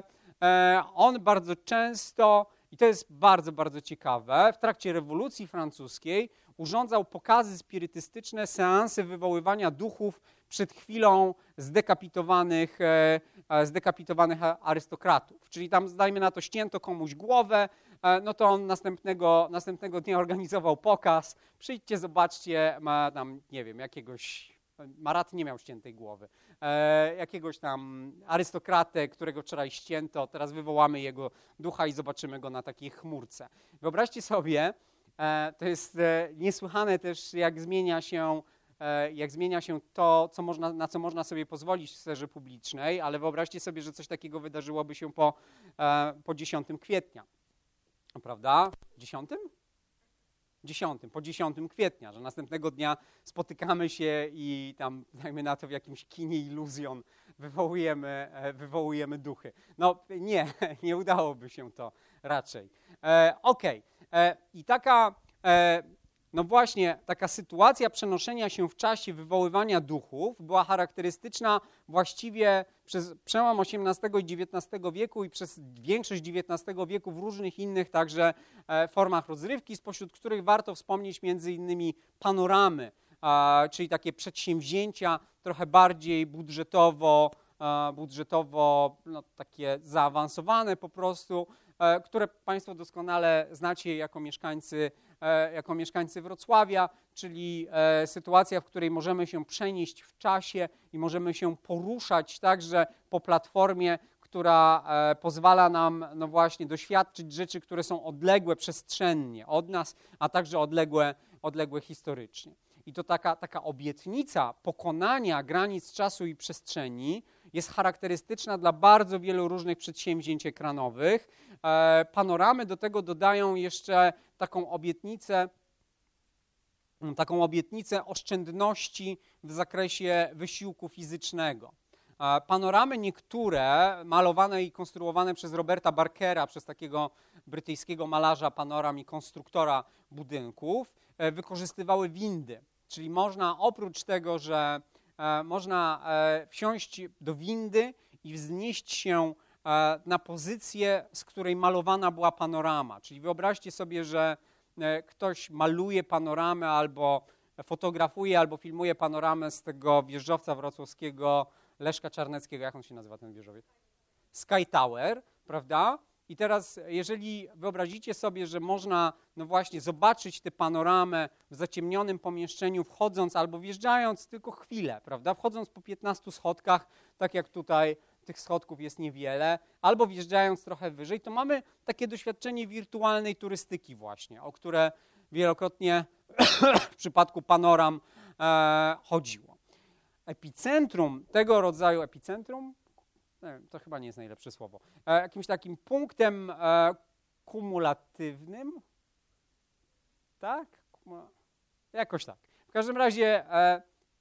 on bardzo często, i to jest bardzo, bardzo ciekawe, w trakcie rewolucji francuskiej urządzał pokazy spirytystyczne, seanse wywoływania duchów przed chwilą zdekapitowanych, zdekapitowanych arystokratów. Czyli tam, dajmy na to, ścięto komuś głowę, no to on następnego, następnego dnia organizował pokaz. Przyjdźcie, zobaczcie, ma tam, nie wiem, jakiegoś... Marat nie miał ściętej głowy. E, jakiegoś tam arystokratę, którego wczoraj ścięto, teraz wywołamy jego ducha i zobaczymy go na takiej chmurce. Wyobraźcie sobie, e, to jest e, niesłychane też, jak zmienia się, e, jak zmienia się to, co można, na co można sobie pozwolić w sferze publicznej, ale wyobraźcie sobie, że coś takiego wydarzyłoby się po, e, po dziesiątego kwietnia. Prawda? dziesiątym? dziesiątym, po dziesiątego kwietnia, że następnego dnia spotykamy się i tam, dajmy na to, w jakimś kinie iluzjon wywołujemy, wywołujemy duchy. No nie, nie udałoby się to raczej. E, Okej, okay. I taka, e, no właśnie, taka sytuacja przenoszenia się w czasie wywoływania duchów była charakterystyczna właściwie przez przełom osiemnastego i dziewiętnastego wieku i przez większość dziewiętnastego wieku w różnych innych także e, formach rozrywki, spośród których warto wspomnieć między innymi panoramy, e, czyli takie przedsięwzięcia trochę bardziej budżetowo, e, budżetowo no, takie zaawansowane po prostu, e, które Państwo doskonale znacie jako mieszkańcy jako mieszkańcy Wrocławia, czyli e, sytuacja, w której możemy się przenieść w czasie i możemy się poruszać także po platformie, która pozwala nam no właśnie doświadczyć rzeczy, które są odległe przestrzennie od nas, a także odległe, odległe historycznie. I to taka, taka obietnica pokonania granic czasu i przestrzeni jest charakterystyczna dla bardzo wielu różnych przedsięwzięć ekranowych. Panoramy do tego dodają jeszcze taką obietnicę, taką obietnicę oszczędności w zakresie wysiłku fizycznego. Panoramy niektóre, malowane i konstruowane przez Roberta Barkera, przez takiego brytyjskiego malarza panoram i konstruktora budynków, wykorzystywały windy. Czyli można oprócz tego, że można wsiąść do windy i wznieść się na pozycję, z której malowana była panorama. Czyli wyobraźcie sobie, że ktoś maluje panoramę albo fotografuje, albo filmuje panoramę z tego wieżowca wrocławskiego Leszka Czarneckiego. Jak on się nazywa, ten wieżowiec? Sky Tower, prawda? I teraz, jeżeli wyobrazicie sobie, że można no właśnie zobaczyć tę panoramę w zaciemnionym pomieszczeniu, wchodząc albo wjeżdżając tylko chwilę, prawda? Wchodząc po piętnastu schodkach, tak jak tutaj tych schodków jest niewiele, albo wjeżdżając trochę wyżej, to mamy takie doświadczenie wirtualnej turystyki właśnie, o które wielokrotnie w przypadku panoram e, chodziło. Epicentrum tego rodzaju, epicentrum? Nie, to chyba nie jest najlepsze słowo. E, jakimś takim punktem e, kumulatywnym, tak? Jakoś tak. W każdym razie e,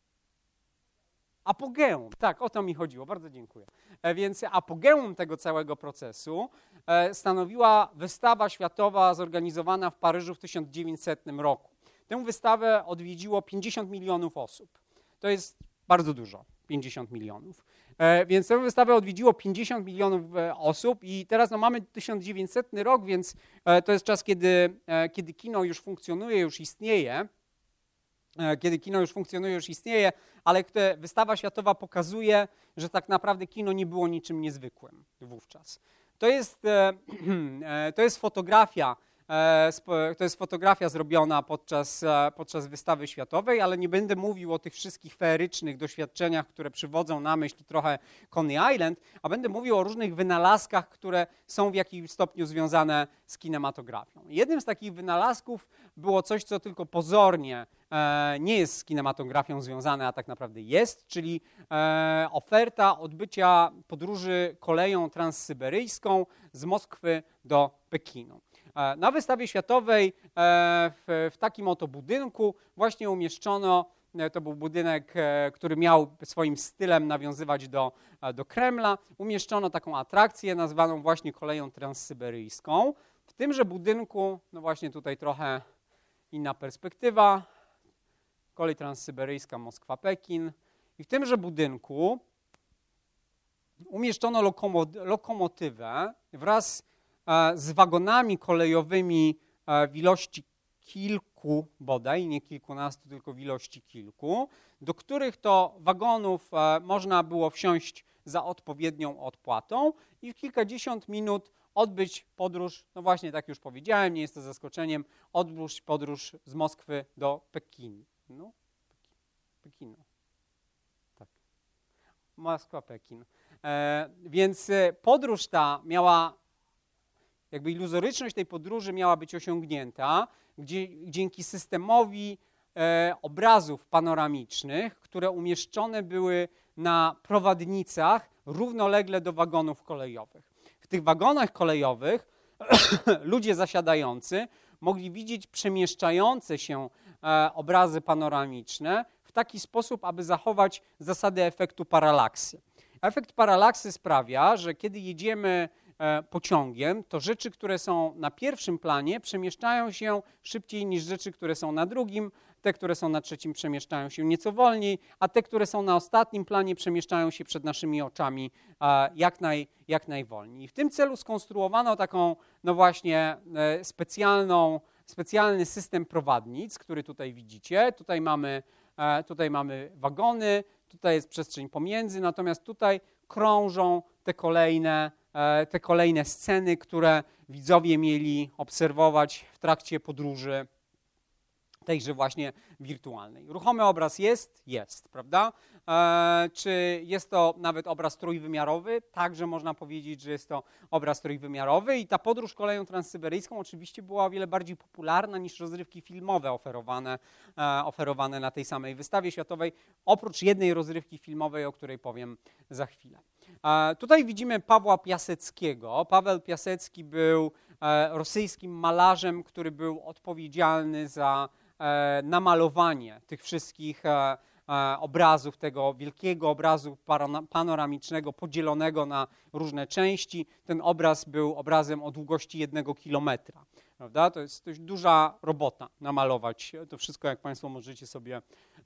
apogeum, tak, o to mi chodziło, bardzo dziękuję. E, więc apogeum tego całego procesu e, stanowiła wystawa światowa zorganizowana w Paryżu w tysiąc dziewięćsetnym roku. Tę wystawę odwiedziło pięćdziesiąt milionów osób. To jest bardzo dużo, pięćdziesiąt milionów. E, więc tę wystawę odwiedziło pięćdziesiąt milionów e, osób i teraz no, mamy tysiąc dziewięćsetny rok, więc e, to jest czas, kiedy, e, kiedy kino już funkcjonuje, już istnieje. Kiedy kino już funkcjonuje, już istnieje, ale wystawa światowa pokazuje, że tak naprawdę kino nie było niczym niezwykłym wówczas. To jest, to jest fotografia, to jest fotografia zrobiona podczas, podczas wystawy światowej, ale nie będę mówił o tych wszystkich feerycznych doświadczeniach, które przywodzą na myśl trochę Coney Island, a będę mówił o różnych wynalazkach, które są w jakimś stopniu związane z kinematografią. Jednym z takich wynalazków było coś, co tylko pozornie nie jest z kinematografią związane, a tak naprawdę jest, czyli oferta odbycia podróży koleją transsyberyjską z Moskwy do Pekinu. Na wystawie światowej w, w takim oto budynku właśnie umieszczono, to był budynek, który miał swoim stylem nawiązywać do, do Kremla, umieszczono taką atrakcję nazwaną właśnie koleją transsyberyjską. W tymże budynku, no właśnie tutaj trochę inna perspektywa, kolej transsyberyjska Moskwa-Pekin i w tymże budynku umieszczono lokomo- lokomotywę wraz z wagonami kolejowymi w ilości kilku bodaj, nie kilkunastu, tylko w ilości kilku, do których to wagonów można było wsiąść za odpowiednią odpłatą i w kilkadziesiąt minut odbyć podróż, no właśnie tak już powiedziałem, nie jest to zaskoczeniem, odbyć podróż z Moskwy do Pekinu. No, Pekinu. Tak. Moskwa, Pekin. E, więc podróż ta miała, jakby iluzoryczność tej podróży miała być osiągnięta gdzie, dzięki systemowi e, obrazów panoramicznych, które umieszczone były na prowadnicach równolegle do wagonów kolejowych. W tych wagonach kolejowych ludzie zasiadający mogli widzieć przemieszczające się e, obrazy panoramiczne w taki sposób, aby zachować zasadę efektu paralaksy. Efekt paralaksy sprawia, że kiedy jedziemy e, pociągiem, to rzeczy, które są na pierwszym planie, przemieszczają się szybciej niż rzeczy, które są na drugim. Te, które są na trzecim, przemieszczają się nieco wolniej, a te, które są na ostatnim planie, przemieszczają się przed naszymi oczami e, jak, naj, jak najwolniej. I w tym celu skonstruowano taką, no właśnie, e, specjalną, specjalny system prowadnic, który tutaj widzicie. Tutaj mamy, e, tutaj mamy wagony, tutaj jest przestrzeń pomiędzy, natomiast tutaj krążą te kolejne, e, te kolejne sceny, które widzowie mieli obserwować w trakcie podróży tejże właśnie wirtualnej. Ruchomy obraz jest? Jest, prawda? E, czy jest to nawet obraz trójwymiarowy? Także można powiedzieć, że jest to obraz trójwymiarowy i ta podróż koleją transsyberyjską oczywiście była o wiele bardziej popularna niż rozrywki filmowe oferowane, e, oferowane na tej samej wystawie światowej, oprócz jednej rozrywki filmowej, o której powiem za chwilę. E, tutaj widzimy Pawła Piaseckiego. Paweł Piasecki był e, rosyjskim malarzem, który był odpowiedzialny za namalowanie tych wszystkich obrazów, tego wielkiego obrazu panoramicznego, podzielonego na różne części. Ten obraz był obrazem o długości jednego kilometra. Prawda? To jest dość duża robota namalować to wszystko, jak Państwo możecie sobie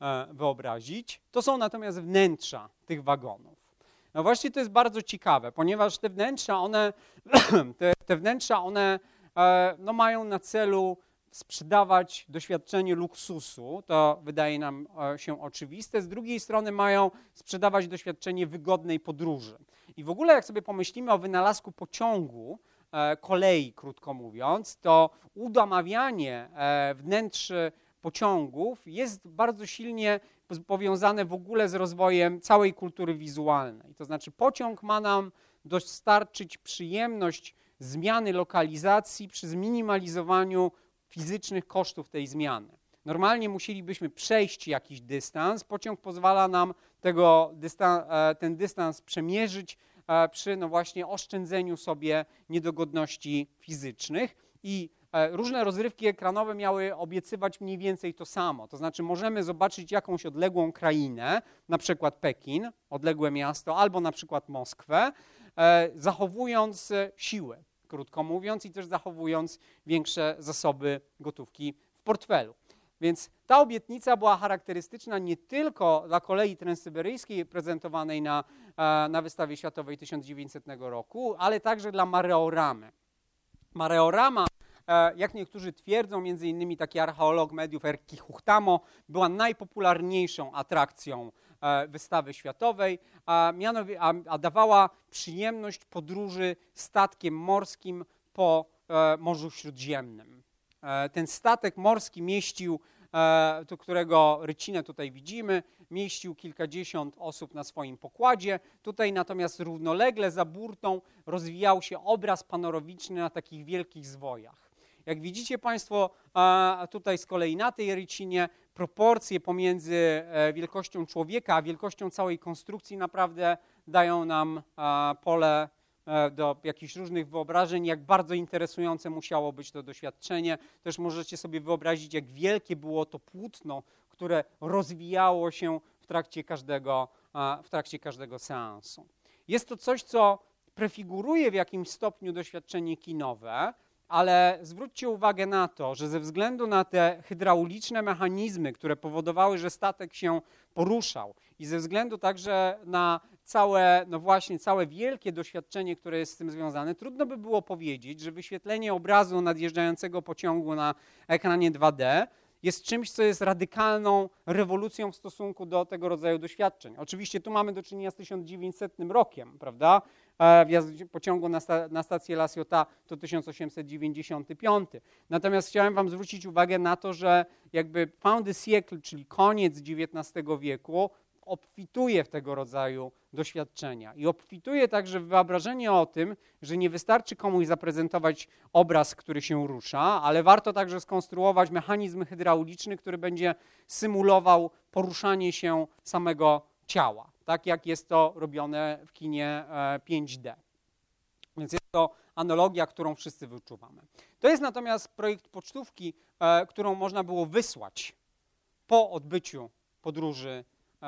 wyobrazić. To są natomiast wnętrza tych wagonów. No właśnie to jest bardzo ciekawe, ponieważ te wnętrza, one, te, te wnętrza, one no, mają na celu sprzedawać doświadczenie luksusu, to wydaje nam się oczywiste. Z drugiej strony mają sprzedawać doświadczenie wygodnej podróży. I w ogóle jak sobie pomyślimy o wynalazku pociągu, kolei, krótko mówiąc, to udamawianie wnętrzy pociągów jest bardzo silnie powiązane w ogóle z rozwojem całej kultury wizualnej. To znaczy pociąg ma nam dostarczyć przyjemność zmiany lokalizacji przy zminimalizowaniu fizycznych kosztów tej zmiany. Normalnie musielibyśmy przejść jakiś dystans, pociąg pozwala nam tego dystan- ten dystans przemierzyć przy no właśnie oszczędzeniu sobie niedogodności fizycznych i różne rozrywki ekranowe miały obiecywać mniej więcej to samo. To znaczy możemy zobaczyć jakąś odległą krainę, na przykład Pekin, odległe miasto, albo na przykład Moskwę, zachowując siłę, krótko mówiąc, i też zachowując większe zasoby gotówki w portfelu. Więc ta obietnica była charakterystyczna nie tylko dla kolei transsyberyjskiej prezentowanej na, na wystawie światowej tysiąc dziewięćsetnego roku, ale także dla Mareoramy. Mareorama, jak niektórzy twierdzą, między innymi taki archeolog mediów Erkki Huhtamo, była najpopularniejszą atrakcją wystawy światowej, a, mianowicie, a, a dawała przyjemność podróży statkiem morskim po e, Morzu Śródziemnym. E, ten statek morski mieścił, e, to, którego rycinę tutaj widzimy, mieścił kilkadziesiąt osób na swoim pokładzie. Tutaj natomiast równolegle za burtą rozwijał się obraz panoramiczny na takich wielkich zwojach. Jak widzicie Państwo tutaj z kolei na tej rycinie, proporcje pomiędzy wielkością człowieka a wielkością całej konstrukcji naprawdę dają nam pole do jakichś różnych wyobrażeń, jak bardzo interesujące musiało być to doświadczenie. Też możecie sobie wyobrazić, jak wielkie było to płótno, które rozwijało się w trakcie każdego, w trakcie każdego seansu. Jest to coś, co prefiguruje w jakimś stopniu doświadczenie kinowe, ale zwróćcie uwagę na to, że ze względu na te hydrauliczne mechanizmy, które powodowały, że statek się poruszał i ze względu także na całe, no właśnie, całe wielkie doświadczenie, które jest z tym związane, trudno by było powiedzieć, że wyświetlenie obrazu nadjeżdżającego pociągu na ekranie dwa D jest czymś, co jest radykalną rewolucją w stosunku do tego rodzaju doświadczeń. Oczywiście tu mamy do czynienia z tysiąc dziewięćsetnym rokiem, prawda? Wjazd pociągu na, sta na stację La Ciotat to tysiąc osiemset dziewięćdziesiąty piąty. Natomiast chciałem wam zwrócić uwagę na to, że jakby fin de siècle, czyli koniec dziewiętnastego wieku, obfituje w tego rodzaju doświadczenia i obfituje także w wyobrażenie o tym, że nie wystarczy komuś zaprezentować obraz, który się rusza, ale warto także skonstruować mechanizm hydrauliczny, który będzie symulował poruszanie się samego ciała, tak jak jest to robione w kinie pięć D. Więc jest to analogia, którą wszyscy wyczuwamy. To jest natomiast projekt pocztówki, którą można było wysłać po odbyciu podróży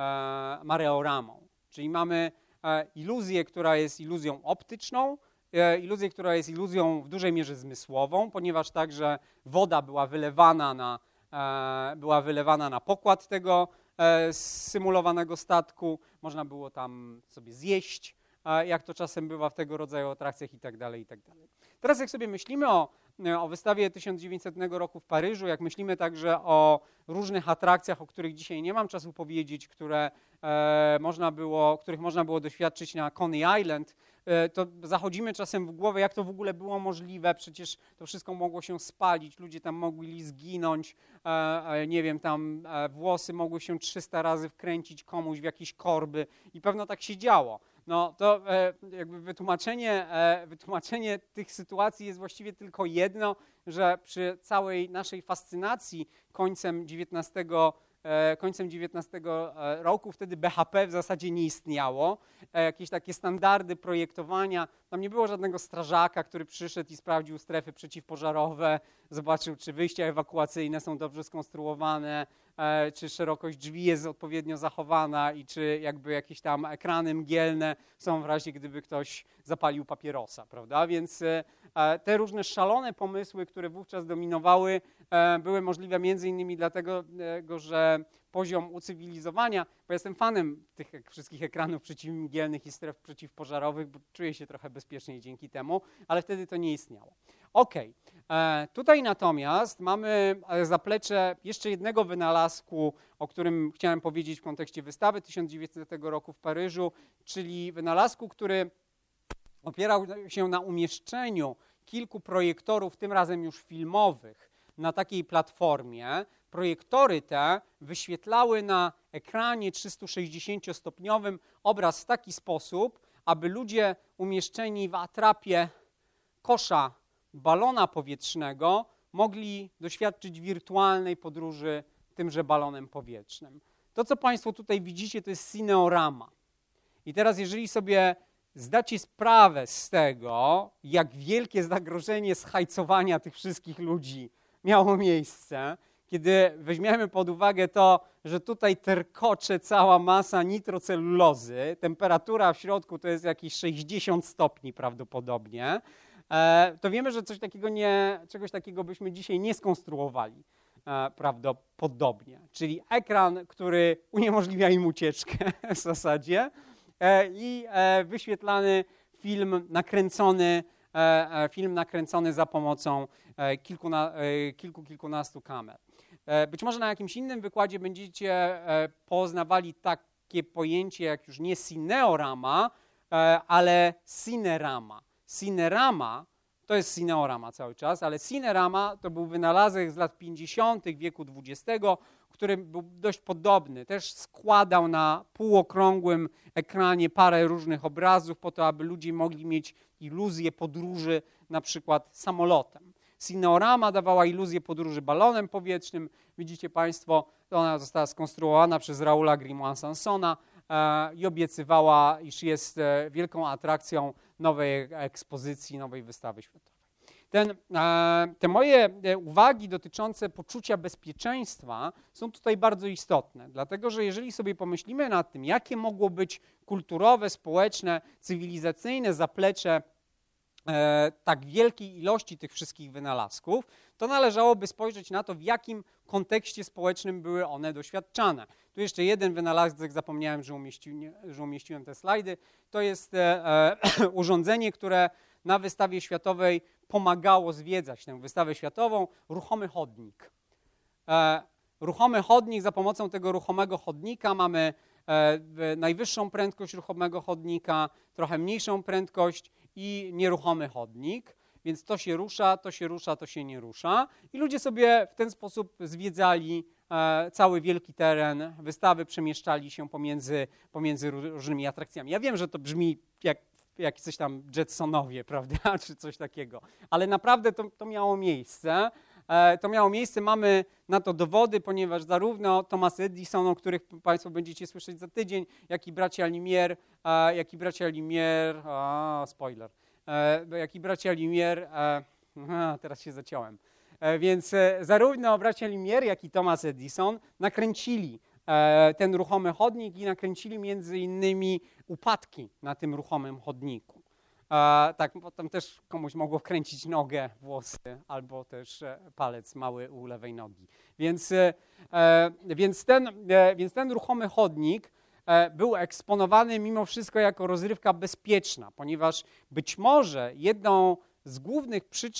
Mareoramą. Czyli mamy iluzję, która jest iluzją optyczną, iluzję, która jest iluzją w dużej mierze zmysłową, ponieważ także woda była wylewana na, była wylewana na pokład tego symulowanego statku, można było tam sobie zjeść, jak to czasem bywa w tego rodzaju atrakcjach i tak dalej, i tak dalej. Teraz jak sobie myślimy o o wystawie tysiąc dziewięćsetnego roku w Paryżu, jak myślimy także o różnych atrakcjach, o których dzisiaj nie mam czasu powiedzieć, które, e, można było, których można było doświadczyć na Coney Island, e, to zachodzimy czasem w głowę, jak to w ogóle było możliwe, przecież to wszystko mogło się spalić, ludzie tam mogli zginąć, e, e, nie wiem, tam e, włosy mogły się trzysta razy wkręcić komuś w jakieś korby i pewno tak się działo. No to e, jakby wytłumaczenie, e, wytłumaczenie tych sytuacji jest właściwie tylko jedno, że przy całej naszej fascynacji końcem dziewiętnastego, e, końcem dziewiętnastego roku, wtedy B H P w zasadzie nie istniało. E, jakieś takie standardy projektowania, tam nie było żadnego strażaka, który przyszedł i sprawdził strefy przeciwpożarowe, zobaczył, czy wyjścia ewakuacyjne są dobrze skonstruowane, e, czy szerokość drzwi jest odpowiednio zachowana i czy jakby jakieś tam ekrany mgielne są w razie, gdyby ktoś zapalił papierosa, prawda? Więc e, te różne szalone pomysły, które wówczas dominowały, e, były możliwe między innymi dlatego, e, że poziom ucywilizowania, bo jestem fanem tych wszystkich ekranów przeciwmgielnych i stref przeciwpożarowych, bo czuję się trochę bezpieczniej dzięki temu, ale wtedy to nie istniało. Okej, okay. Tutaj natomiast mamy zaplecze jeszcze jednego wynalazku, o którym chciałem powiedzieć w kontekście wystawy tysiąc dziewięćsetnego roku w Paryżu, czyli wynalazku, który opierał się na umieszczeniu kilku projektorów, tym razem już filmowych, na takiej platformie. Projektory te wyświetlały na ekranie trzysta sześćdziesięciostopniowym obraz w taki sposób, aby ludzie umieszczeni w atrapie kosza balona powietrznego mogli doświadczyć wirtualnej podróży tymże balonem powietrznym. To, co Państwo tutaj widzicie, to jest cineorama. I teraz, jeżeli sobie zdacie sprawę z tego, jak wielkie zagrożenie schajcowania tych wszystkich ludzi miało miejsce, kiedy weźmiemy pod uwagę to, że tutaj terkocze cała masa nitrocelulozy, temperatura w środku to jest jakieś sześćdziesiąt stopni prawdopodobnie, to wiemy, że coś takiego nie, czegoś takiego byśmy dzisiaj nie skonstruowali prawdopodobnie. Czyli ekran, który uniemożliwia im ucieczkę w zasadzie i wyświetlany film nakręcony, film nakręcony za pomocą kilku, kilku, kilkunastu kamer. Być może na jakimś innym wykładzie będziecie poznawali takie pojęcie jak już nie cineorama, ale cinerama. Cinerama to jest cineorama cały czas, ale cinerama to był wynalazek z lat pięćdziesiątych wieku dwudziestego, który był dość podobny. Też składał na półokrągłym ekranie parę różnych obrazów po to, aby ludzie mogli mieć iluzję podróży na przykład samolotem. Cineorama dawała iluzję podróży balonem powietrznym. Widzicie Państwo, ona została skonstruowana przez Raula Grimoire-Sansona e, i obiecywała, iż jest e, wielką atrakcją nowej ekspozycji, nowej wystawy światowej. Ten, e, te moje uwagi dotyczące poczucia bezpieczeństwa są tutaj bardzo istotne, dlatego że jeżeli sobie pomyślimy nad tym, jakie mogło być kulturowe, społeczne, cywilizacyjne zaplecze e, tak wielkiej ilości tych wszystkich wynalazków, to należałoby spojrzeć na to, w jakim kontekście społecznym były one doświadczane. Tu jeszcze jeden wynalazek, zapomniałem, że, umieści, że umieściłem te slajdy. To jest e, e, urządzenie, które na wystawie światowej pomagało zwiedzać tę wystawę światową, ruchomy chodnik. E, ruchomy chodnik, za pomocą tego ruchomego chodnika mamy e, najwyższą prędkość ruchomego chodnika, trochę mniejszą prędkość i nieruchomy chodnik. Więc to się rusza, to się rusza, to się nie rusza. I ludzie sobie w ten sposób zwiedzali e, cały wielki teren wystawy, przemieszczali się pomiędzy, pomiędzy różnymi atrakcjami. Ja wiem, że to brzmi jak, jak coś tam Jetsonowie, prawda, czy coś takiego. Ale naprawdę to, to miało miejsce. E, to miało miejsce, mamy na to dowody, ponieważ zarówno Thomas Edison, o których Państwo będziecie słyszeć za tydzień, jak i bracia Lumière, e, jak i bracia Lumière, o, spoiler, E, jak i bracia Lumière, e, a, teraz się zaciąłem, e, więc e, zarówno bracia Lumière, jak i Thomas Edison nakręcili e, ten ruchomy chodnik i nakręcili między innymi upadki na tym ruchomym chodniku. E, tak, potem też komuś mogło wkręcić nogę, włosy, albo też e, palec mały u lewej nogi. Więc, e, więc, ten, e, więc ten ruchomy chodnik był eksponowany mimo wszystko jako rozrywka bezpieczna, ponieważ być może jedną z głównych przyczyn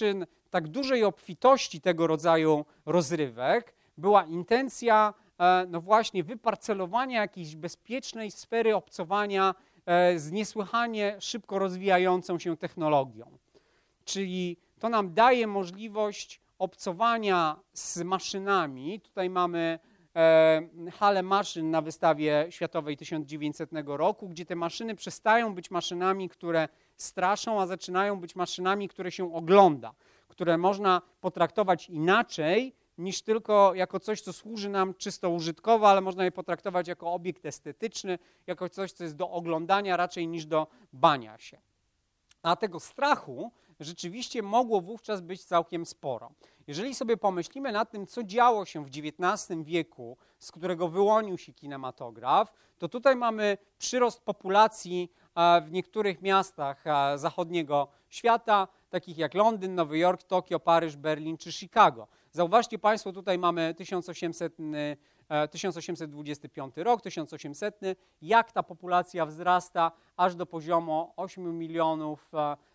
tak dużej obfitości tego rodzaju rozrywek była intencja, no właśnie, wyparcelowania jakiejś bezpiecznej sfery obcowania z niesłychanie szybko rozwijającą się technologią. Czyli to nam daje możliwość obcowania z maszynami. Tutaj mamy halę maszyn na wystawie światowej tysiąc dziewięćsetnego roku, gdzie te maszyny przestają być maszynami, które straszą, a zaczynają być maszynami, które się ogląda, które można potraktować inaczej niż tylko jako coś, co służy nam czysto użytkowo, ale można je potraktować jako obiekt estetyczny, jako coś, co jest do oglądania raczej niż do bania się. A tego strachu rzeczywiście mogło wówczas być całkiem sporo. Jeżeli sobie pomyślimy nad tym, co działo się w dziewiętnastym wieku, z którego wyłonił się kinematograf, to tutaj mamy przyrost populacji w niektórych miastach zachodniego świata, takich jak Londyn, Nowy Jork, Tokio, Paryż, Berlin czy Chicago. Zauważcie Państwo, tutaj mamy tysiąc osiemset dwudziesty piąty rok, tysiąc osiemsetny, jak ta populacja wzrasta aż do poziomu ośmiu milionów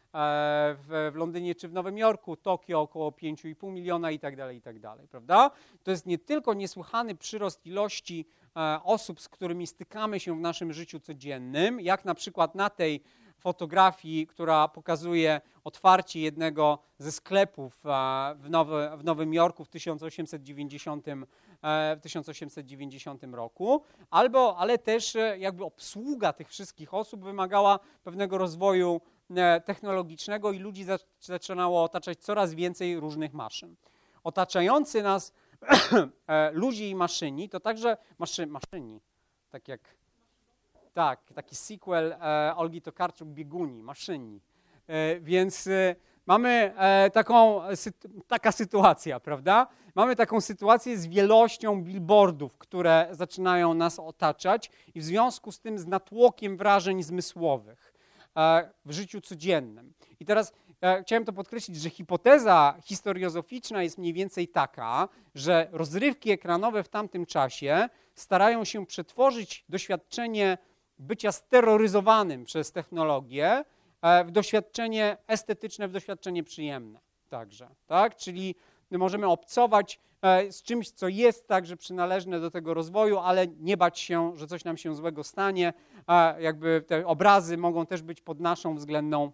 w, w Londynie czy w Nowym Jorku, Tokio około pięć i pół miliona i tak dalej, i tak dalej, prawda? To jest nie tylko niesłychany przyrost ilości osób, z którymi stykamy się w naszym życiu codziennym, jak na przykład na tej fotografii, która pokazuje otwarcie jednego ze sklepów w, Nowy, w Nowym Jorku w tysiąc osiemset dziewięćdziesiątym, w tysiąc osiemset dziewięćdziesiątym roku, albo, ale też jakby obsługa tych wszystkich osób wymagała pewnego rozwoju technologicznego i ludzi zaczynało otaczać coraz więcej różnych maszyn. Otaczający nas ludzi i maszyni to także maszy, maszyni, tak jak tak, taki sequel e, Olgi Tokarczuk-Bieguni, maszyni. E, więc e, mamy e, taką, sy, taka sytuacja, prawda? Mamy taką sytuację z wielością billboardów, które zaczynają nas otaczać i w związku z tym z natłokiem wrażeń zmysłowych e, w życiu codziennym. I teraz e, chciałem to podkreślić, że hipoteza historiozoficzna jest mniej więcej taka, że rozrywki ekranowe w tamtym czasie starają się przetworzyć doświadczenie bycia steroryzowanym przez technologię w doświadczenie estetyczne, w doświadczenie przyjemne także, tak? Czyli możemy obcować z czymś, co jest także przynależne do tego rozwoju, ale nie bać się, że coś nam się złego stanie. Jakby te obrazy mogą też być pod naszą względną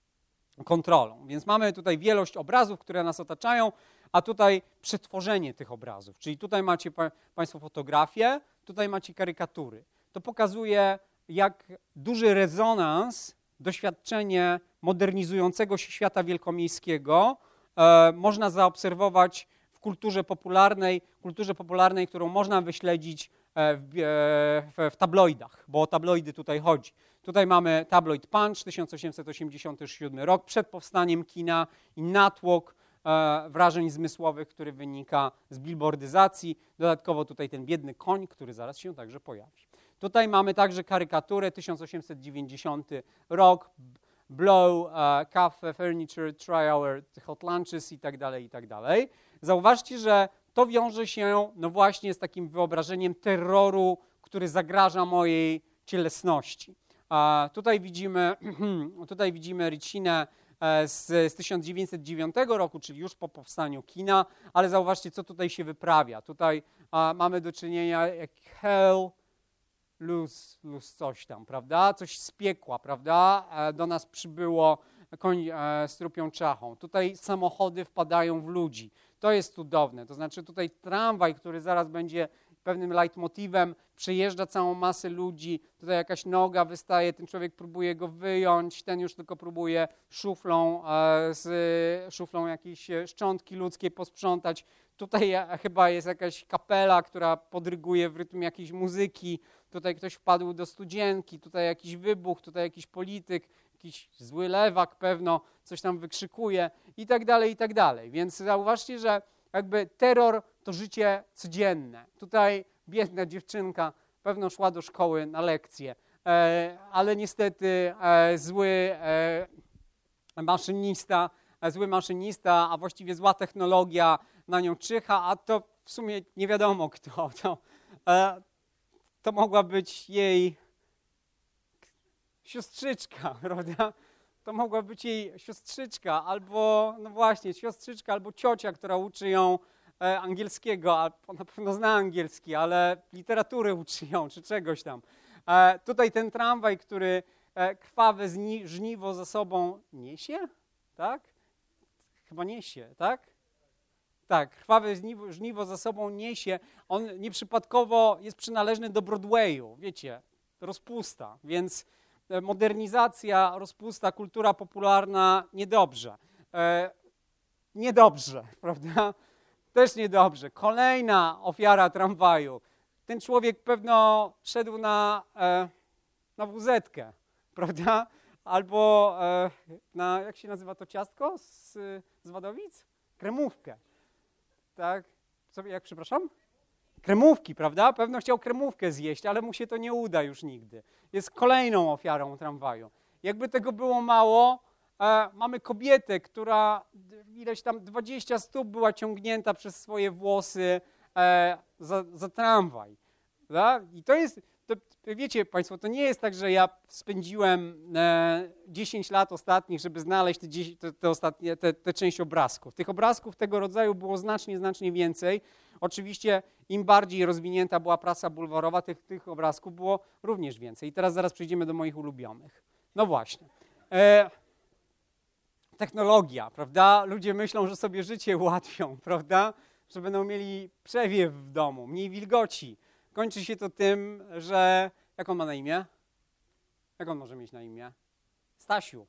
kontrolą. Więc mamy tutaj wielość obrazów, które nas otaczają, a tutaj przetworzenie tych obrazów. Czyli tutaj macie Państwo fotografię, tutaj macie karykatury. To pokazuje, jak duży rezonans, doświadczenie modernizującego się świata wielkomiejskiego e, można zaobserwować w kulturze popularnej, kulturze popularnej, którą można wyśledzić e, w, e, w tabloidach, bo o tabloidy tutaj chodzi. Tutaj mamy tabloid Punch, tysiąc osiemset osiemdziesiąty siódmy rok, przed powstaniem kina i natłok e, wrażeń zmysłowych, który wynika z billboardyzacji. Dodatkowo tutaj ten biedny koń, który zaraz się także pojawi. Tutaj mamy także karykaturę, tysiąc osiemset dziewięćdziesiąty rok, Blow, uh, Cafe, Furniture, Try Our Hot Lunches i tak dalej, i tak dalej. Zauważcie, że to wiąże się no właśnie z takim wyobrażeniem terroru, który zagraża mojej cielesności. Uh, tutaj widzimy, tutaj widzimy Ricinę z, z tysiąc dziewięćset dziewiątego roku, czyli już po powstaniu kina, ale zauważcie, co tutaj się wyprawia. Tutaj uh, mamy do czynienia jak hell, luz, luz coś tam, prawda? Coś z piekła, prawda? Do nas przybyło koń z trupią czachą. Tutaj samochody wpadają w ludzi. To jest cudowne. To znaczy tutaj tramwaj, który zaraz będzie pewnym leitmotywem, przejeżdża całą masę ludzi. Tutaj jakaś noga wystaje, ten człowiek próbuje go wyjąć, ten już tylko próbuje szuflą, z szuflą jakieś szczątki ludzkie posprzątać. Tutaj chyba jest jakaś kapela, która podryguje w rytm jakiejś muzyki. Tutaj ktoś wpadł do studzienki, tutaj jakiś wybuch, tutaj jakiś polityk, jakiś zły lewak pewno coś tam wykrzykuje i tak dalej, i tak dalej. Więc zauważcie, że jakby terror to życie codzienne. Tutaj biedna dziewczynka pewno szła do szkoły na lekcje, e, ale niestety e, zły e, maszynista, e, zły maszynista, a właściwie zła technologia na nią czyha, a to w sumie nie wiadomo kto. To, e, to mogła być jej siostrzyczka, prawda? to mogła być jej siostrzyczka, albo, no właśnie, siostrzyczka, albo ciocia, która uczy ją e, angielskiego, a na pewno zna angielski, ale literatury uczy ją, czy czegoś tam. E, tutaj ten tramwaj, który e, krwawe zni- żniwo za sobą niesie, tak? Chyba niesie, tak? Tak, krwawe żniwo, żniwo za sobą niesie. On nieprzypadkowo jest przynależny do Broadwayu, wiecie, rozpusta, więc modernizacja, rozpusta, kultura popularna, niedobrze. E, niedobrze, prawda? Też niedobrze. Kolejna ofiara tramwaju. Ten człowiek pewno szedł na, e, na wuzetkę, prawda? Albo e, na, jak się nazywa to ciastko z, z Wadowic? Kremówkę. Tak? Co, jak, przepraszam? Kremówki, prawda? Pewno chciał kremówkę zjeść, ale mu się to nie uda już nigdy. Jest kolejną ofiarą tramwaju. Jakby tego było mało, e, mamy kobietę, która ileś tam dwadzieścia stóp była ciągnięta przez swoje włosy e, za, za tramwaj. Prawda? I to jest, to, wiecie Państwo, to nie jest tak, że ja spędziłem e, dziesięć lat ostatnich, żeby znaleźć te, te, te, ostatnie, te, te część obrazków. Tych obrazków tego rodzaju było znacznie, znacznie więcej. Oczywiście im bardziej rozwinięta była prasa bulwarowa, tych, tych obrazków było również więcej. I teraz zaraz przejdziemy do moich ulubionych. No właśnie. E, technologia, prawda? Ludzie myślą, że sobie życie ułatwią, prawda? Że będą mieli przewiew w domu, mniej wilgoci. Kończy się to tym, że... Jak on ma na imię? Jak on może mieć na imię? Stasiu.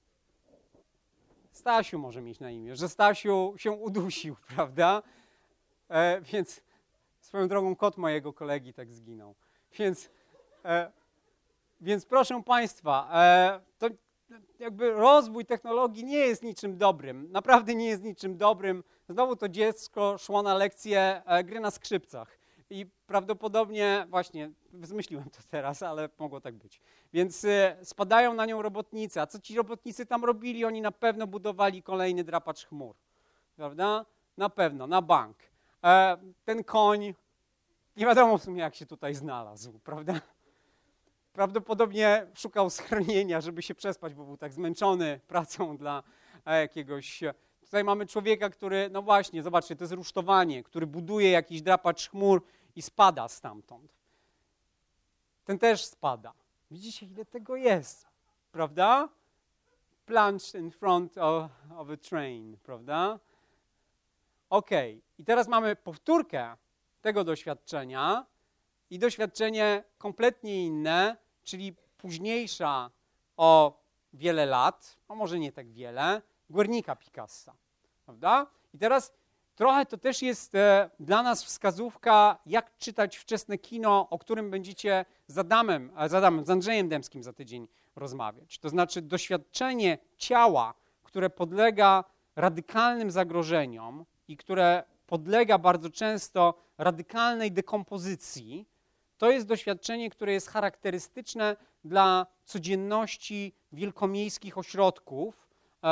Stasiu może mieć na imię, że Stasiu się udusił, prawda? E, więc swoją drogą kot mojego kolegi tak zginął. Więc, e, więc proszę Państwa, e, to jakby rozwój technologii nie jest niczym dobrym. Naprawdę nie jest niczym dobrym. Znowu to dziecko szło na lekcję e, gry na skrzypcach. I prawdopodobnie, właśnie, zmyśliłem to teraz, ale mogło tak być. Więc e, spadają na nią robotnicy. A co ci robotnicy tam robili? Oni na pewno budowali kolejny drapacz chmur. Prawda? Na pewno, na bank. E, ten koń, nie wiadomo w sumie jak się tutaj znalazł, prawda? Prawdopodobnie szukał schronienia, żeby się przespać, bo był tak zmęczony pracą dla e, jakiegoś... Tutaj mamy człowieka, który, no właśnie, zobaczcie, to jest rusztowanie, który buduje jakiś drapacz chmur i spada stamtąd. Ten też spada. Widzicie, ile tego jest, prawda? Plunged in front of, of a train, prawda? Okej, okay. I teraz mamy powtórkę tego doświadczenia i doświadczenie kompletnie inne, czyli późniejsza o wiele lat, a może nie tak wiele, Guernica Picassa, prawda? I teraz trochę to też jest e, dla nas wskazówka, jak czytać wczesne kino, o którym będziecie z Adamem, z Adamem, z Andrzejem Dębskim za tydzień rozmawiać. To znaczy doświadczenie ciała, które podlega radykalnym zagrożeniom i które podlega bardzo często radykalnej dekompozycji, to jest doświadczenie, które jest charakterystyczne dla codzienności wielkomiejskich ośrodków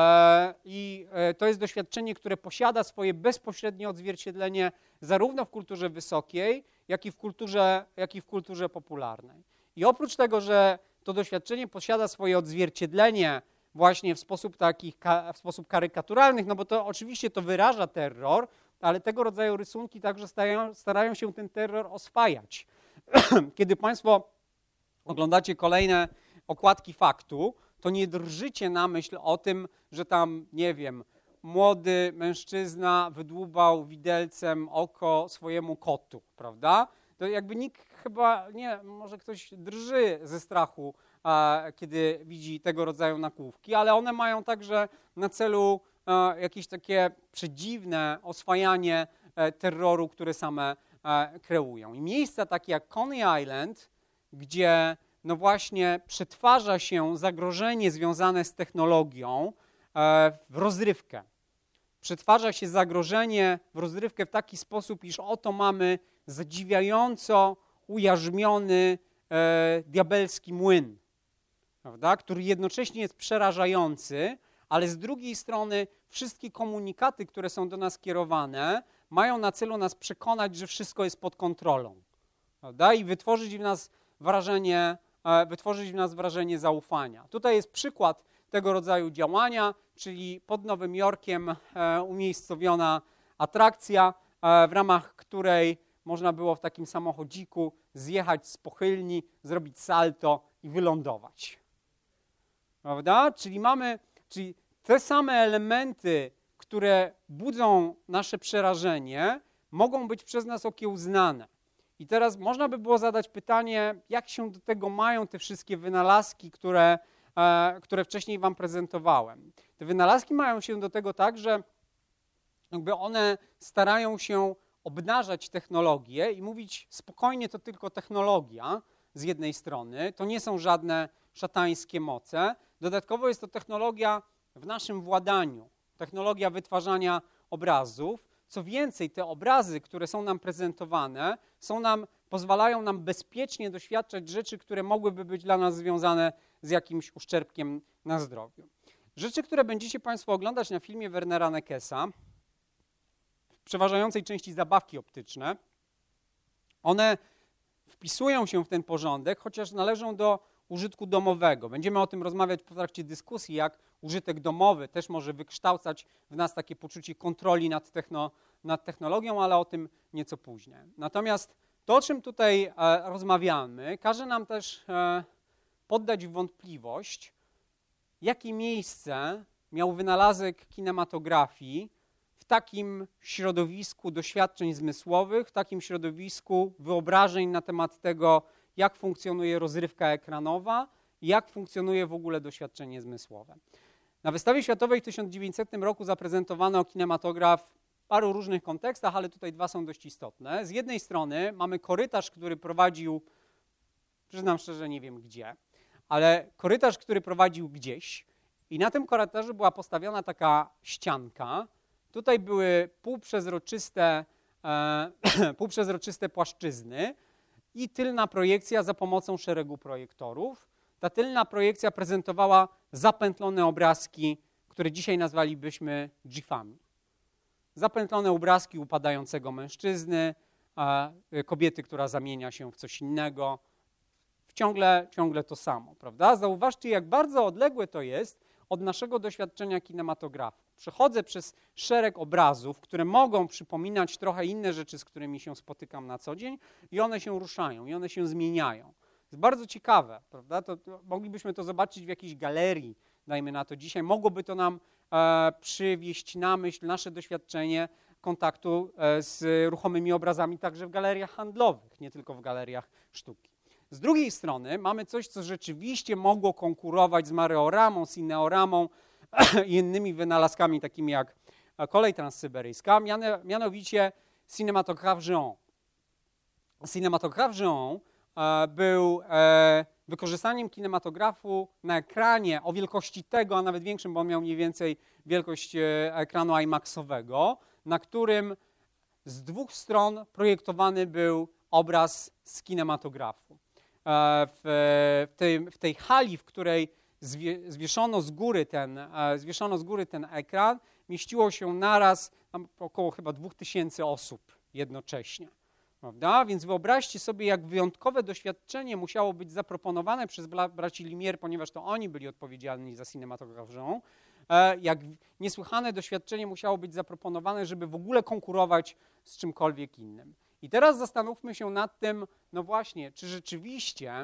e, i e, to jest doświadczenie, które posiada swoje bezpośrednie odzwierciedlenie zarówno w kulturze wysokiej, jak i w kulturze, jak i w kulturze popularnej. I oprócz tego, że to doświadczenie posiada swoje odzwierciedlenie właśnie w sposób takich, w sposób karykaturalnych, no bo to oczywiście to wyraża terror, ale tego rodzaju rysunki także starają, starają się ten terror oswajać. Kiedy Państwo oglądacie kolejne okładki Faktu, to nie drżycie na myśl o tym, że tam, nie wiem, młody mężczyzna wydłubał widelcem oko swojemu kotu, prawda? To jakby nikt chyba, nie, może ktoś drży ze strachu, a, kiedy widzi tego rodzaju nagłówki, ale one mają także na celu a, jakieś takie przedziwne oswajanie e, terroru, które same e, kreują. I miejsca takie jak Coney Island, gdzie no właśnie przetwarza się zagrożenie związane z technologią e, w rozrywkę. Przetwarza się zagrożenie w rozrywkę w taki sposób, iż oto mamy zadziwiająco ujarzmiony e, diabelski młyn, prawda? Który jednocześnie jest przerażający, ale z drugiej strony wszystkie komunikaty, które są do nas kierowane, mają na celu nas przekonać, że wszystko jest pod kontrolą, prawda? I wytworzyć w nas wrażenie, e, wytworzyć w nas wrażenie zaufania. Tutaj jest przykład tego rodzaju działania, czyli pod Nowym Jorkiem e, umiejscowiona atrakcja, e, w ramach której można było w takim samochodziku zjechać z pochylni, zrobić salto i wylądować. Prawda? Czyli mamy, czyli te same elementy, które budzą nasze przerażenie, mogą być przez nas okiełznane. I teraz można by było zadać pytanie, jak się do tego mają te wszystkie wynalazki, które, e, które wcześniej wam prezentowałem. Te wynalazki mają się do tego tak, że jakby one starają się obnażać technologię i mówić spokojnie, to tylko technologia z jednej strony, to nie są żadne szatańskie moce. Dodatkowo jest to technologia w naszym władaniu, technologia wytwarzania obrazów. Co więcej, te obrazy, które są nam prezentowane, są nam, pozwalają nam bezpiecznie doświadczać rzeczy, które mogłyby być dla nas związane z jakimś uszczerbkiem na zdrowiu. Rzeczy, które będziecie Państwo oglądać na filmie Wernera Neckesa, w przeważającej części zabawki optyczne, one wpisują się w ten porządek, chociaż należą do użytku domowego. Będziemy o tym rozmawiać w trakcie dyskusji, jak użytek domowy też może wykształcać w nas takie poczucie kontroli nad, techno, nad technologią, ale o tym nieco później. Natomiast to, o czym tutaj e, rozmawiamy, każe nam też e, poddać w wątpliwość, jakie miejsce miał wynalazek kinematografii w takim środowisku doświadczeń zmysłowych, w takim środowisku wyobrażeń na temat tego, jak funkcjonuje rozrywka ekranowa i jak funkcjonuje w ogóle doświadczenie zmysłowe. Na Wystawie Światowej w tysiąc dziewięćsetnym roku zaprezentowano kinematograf w paru różnych kontekstach, ale tutaj dwa są dość istotne. Z jednej strony mamy korytarz, który prowadził, przyznam szczerze, nie wiem gdzie, ale korytarz, który prowadził gdzieś i na tym korytarzu była postawiona taka ścianka. Tutaj były półprzezroczyste, e, półprzezroczyste płaszczyzny i tylna projekcja za pomocą szeregu projektorów. Ta tylna projekcja prezentowała zapętlone obrazki, które dzisiaj nazwalibyśmy gifami. Zapętlone obrazki upadającego mężczyzny, kobiety, która zamienia się w coś innego. Ciągle, ciągle to samo, prawda? Zauważcie, jak bardzo odległe to jest od naszego doświadczenia kinematografu. Przechodzę przez szereg obrazów, które mogą przypominać trochę inne rzeczy, z którymi się spotykam na co dzień i one się ruszają, i one się zmieniają. To jest bardzo ciekawe, prawda? To, to, moglibyśmy to zobaczyć w jakiejś galerii, dajmy na to dzisiaj. Mogłoby to nam e, przywieść na myśl nasze doświadczenie kontaktu e, z ruchomymi obrazami także w galeriach handlowych, nie tylko w galeriach sztuki. Z drugiej strony mamy coś, co rzeczywiście mogło konkurować z mareoramą, z ineoramą i innymi wynalazkami takimi jak kolej transsyberyjska, mianowicie cinematographe géant. Cinematographe géant e, był e, wykorzystaniem kinematografu na ekranie o wielkości tego, a nawet większym, bo on miał mniej więcej wielkość e, ekranu IMAXowego, na którym z dwóch stron projektowany był obraz z kinematografu. E, w, w, tej, w tej hali, w której zwie, zwieszono, z góry ten, e, zwieszono z góry ten ekran, mieściło się naraz tam około chyba dwóch tysięcy osób jednocześnie. Prawda? Więc wyobraźcie sobie, jak wyjątkowe doświadczenie musiało być zaproponowane przez bra- braci Lumière, ponieważ to oni byli odpowiedzialni za cinematographe géant, e, jak niesłychane doświadczenie musiało być zaproponowane, żeby w ogóle konkurować z czymkolwiek innym. I teraz zastanówmy się nad tym, no właśnie, czy rzeczywiście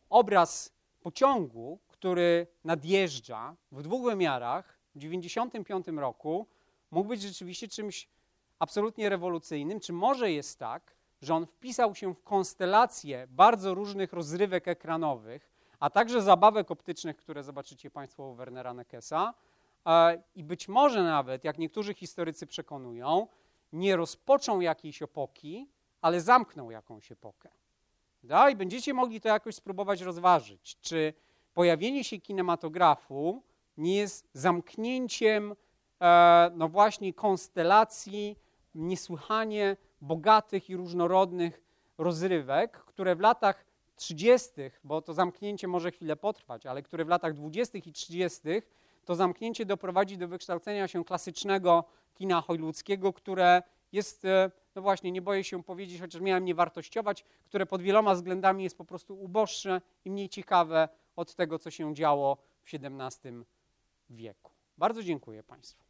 obraz pociągu, który nadjeżdża w dwóch wymiarach w tysiąc dziewięćset dziewięćdziesiątym piątym roku mógł być rzeczywiście czymś absolutnie rewolucyjnym, czy może jest tak, że on wpisał się w konstelację bardzo różnych rozrywek ekranowych, a także zabawek optycznych, które zobaczycie Państwo u Wernera Neckesa i być może nawet, jak niektórzy historycy przekonują, nie rozpoczął jakiejś epoki, ale zamknął jakąś epokę. Da? I będziecie mogli to jakoś spróbować rozważyć, czy pojawienie się kinematografu nie jest zamknięciem e, no właśnie konstelacji niesłychanie bogatych i różnorodnych rozrywek, które w latach trzydziestych, bo to zamknięcie może chwilę potrwać, ale które w latach dwudziestych i trzydziestych to zamknięcie doprowadzi do wykształcenia się klasycznego kina hollywoodzkiego, które jest, no właśnie, nie boję się powiedzieć, chociaż miałem nie wartościować, które pod wieloma względami jest po prostu uboższe i mniej ciekawe od tego, co się działo w siedemnastym wieku. Bardzo dziękuję Państwu.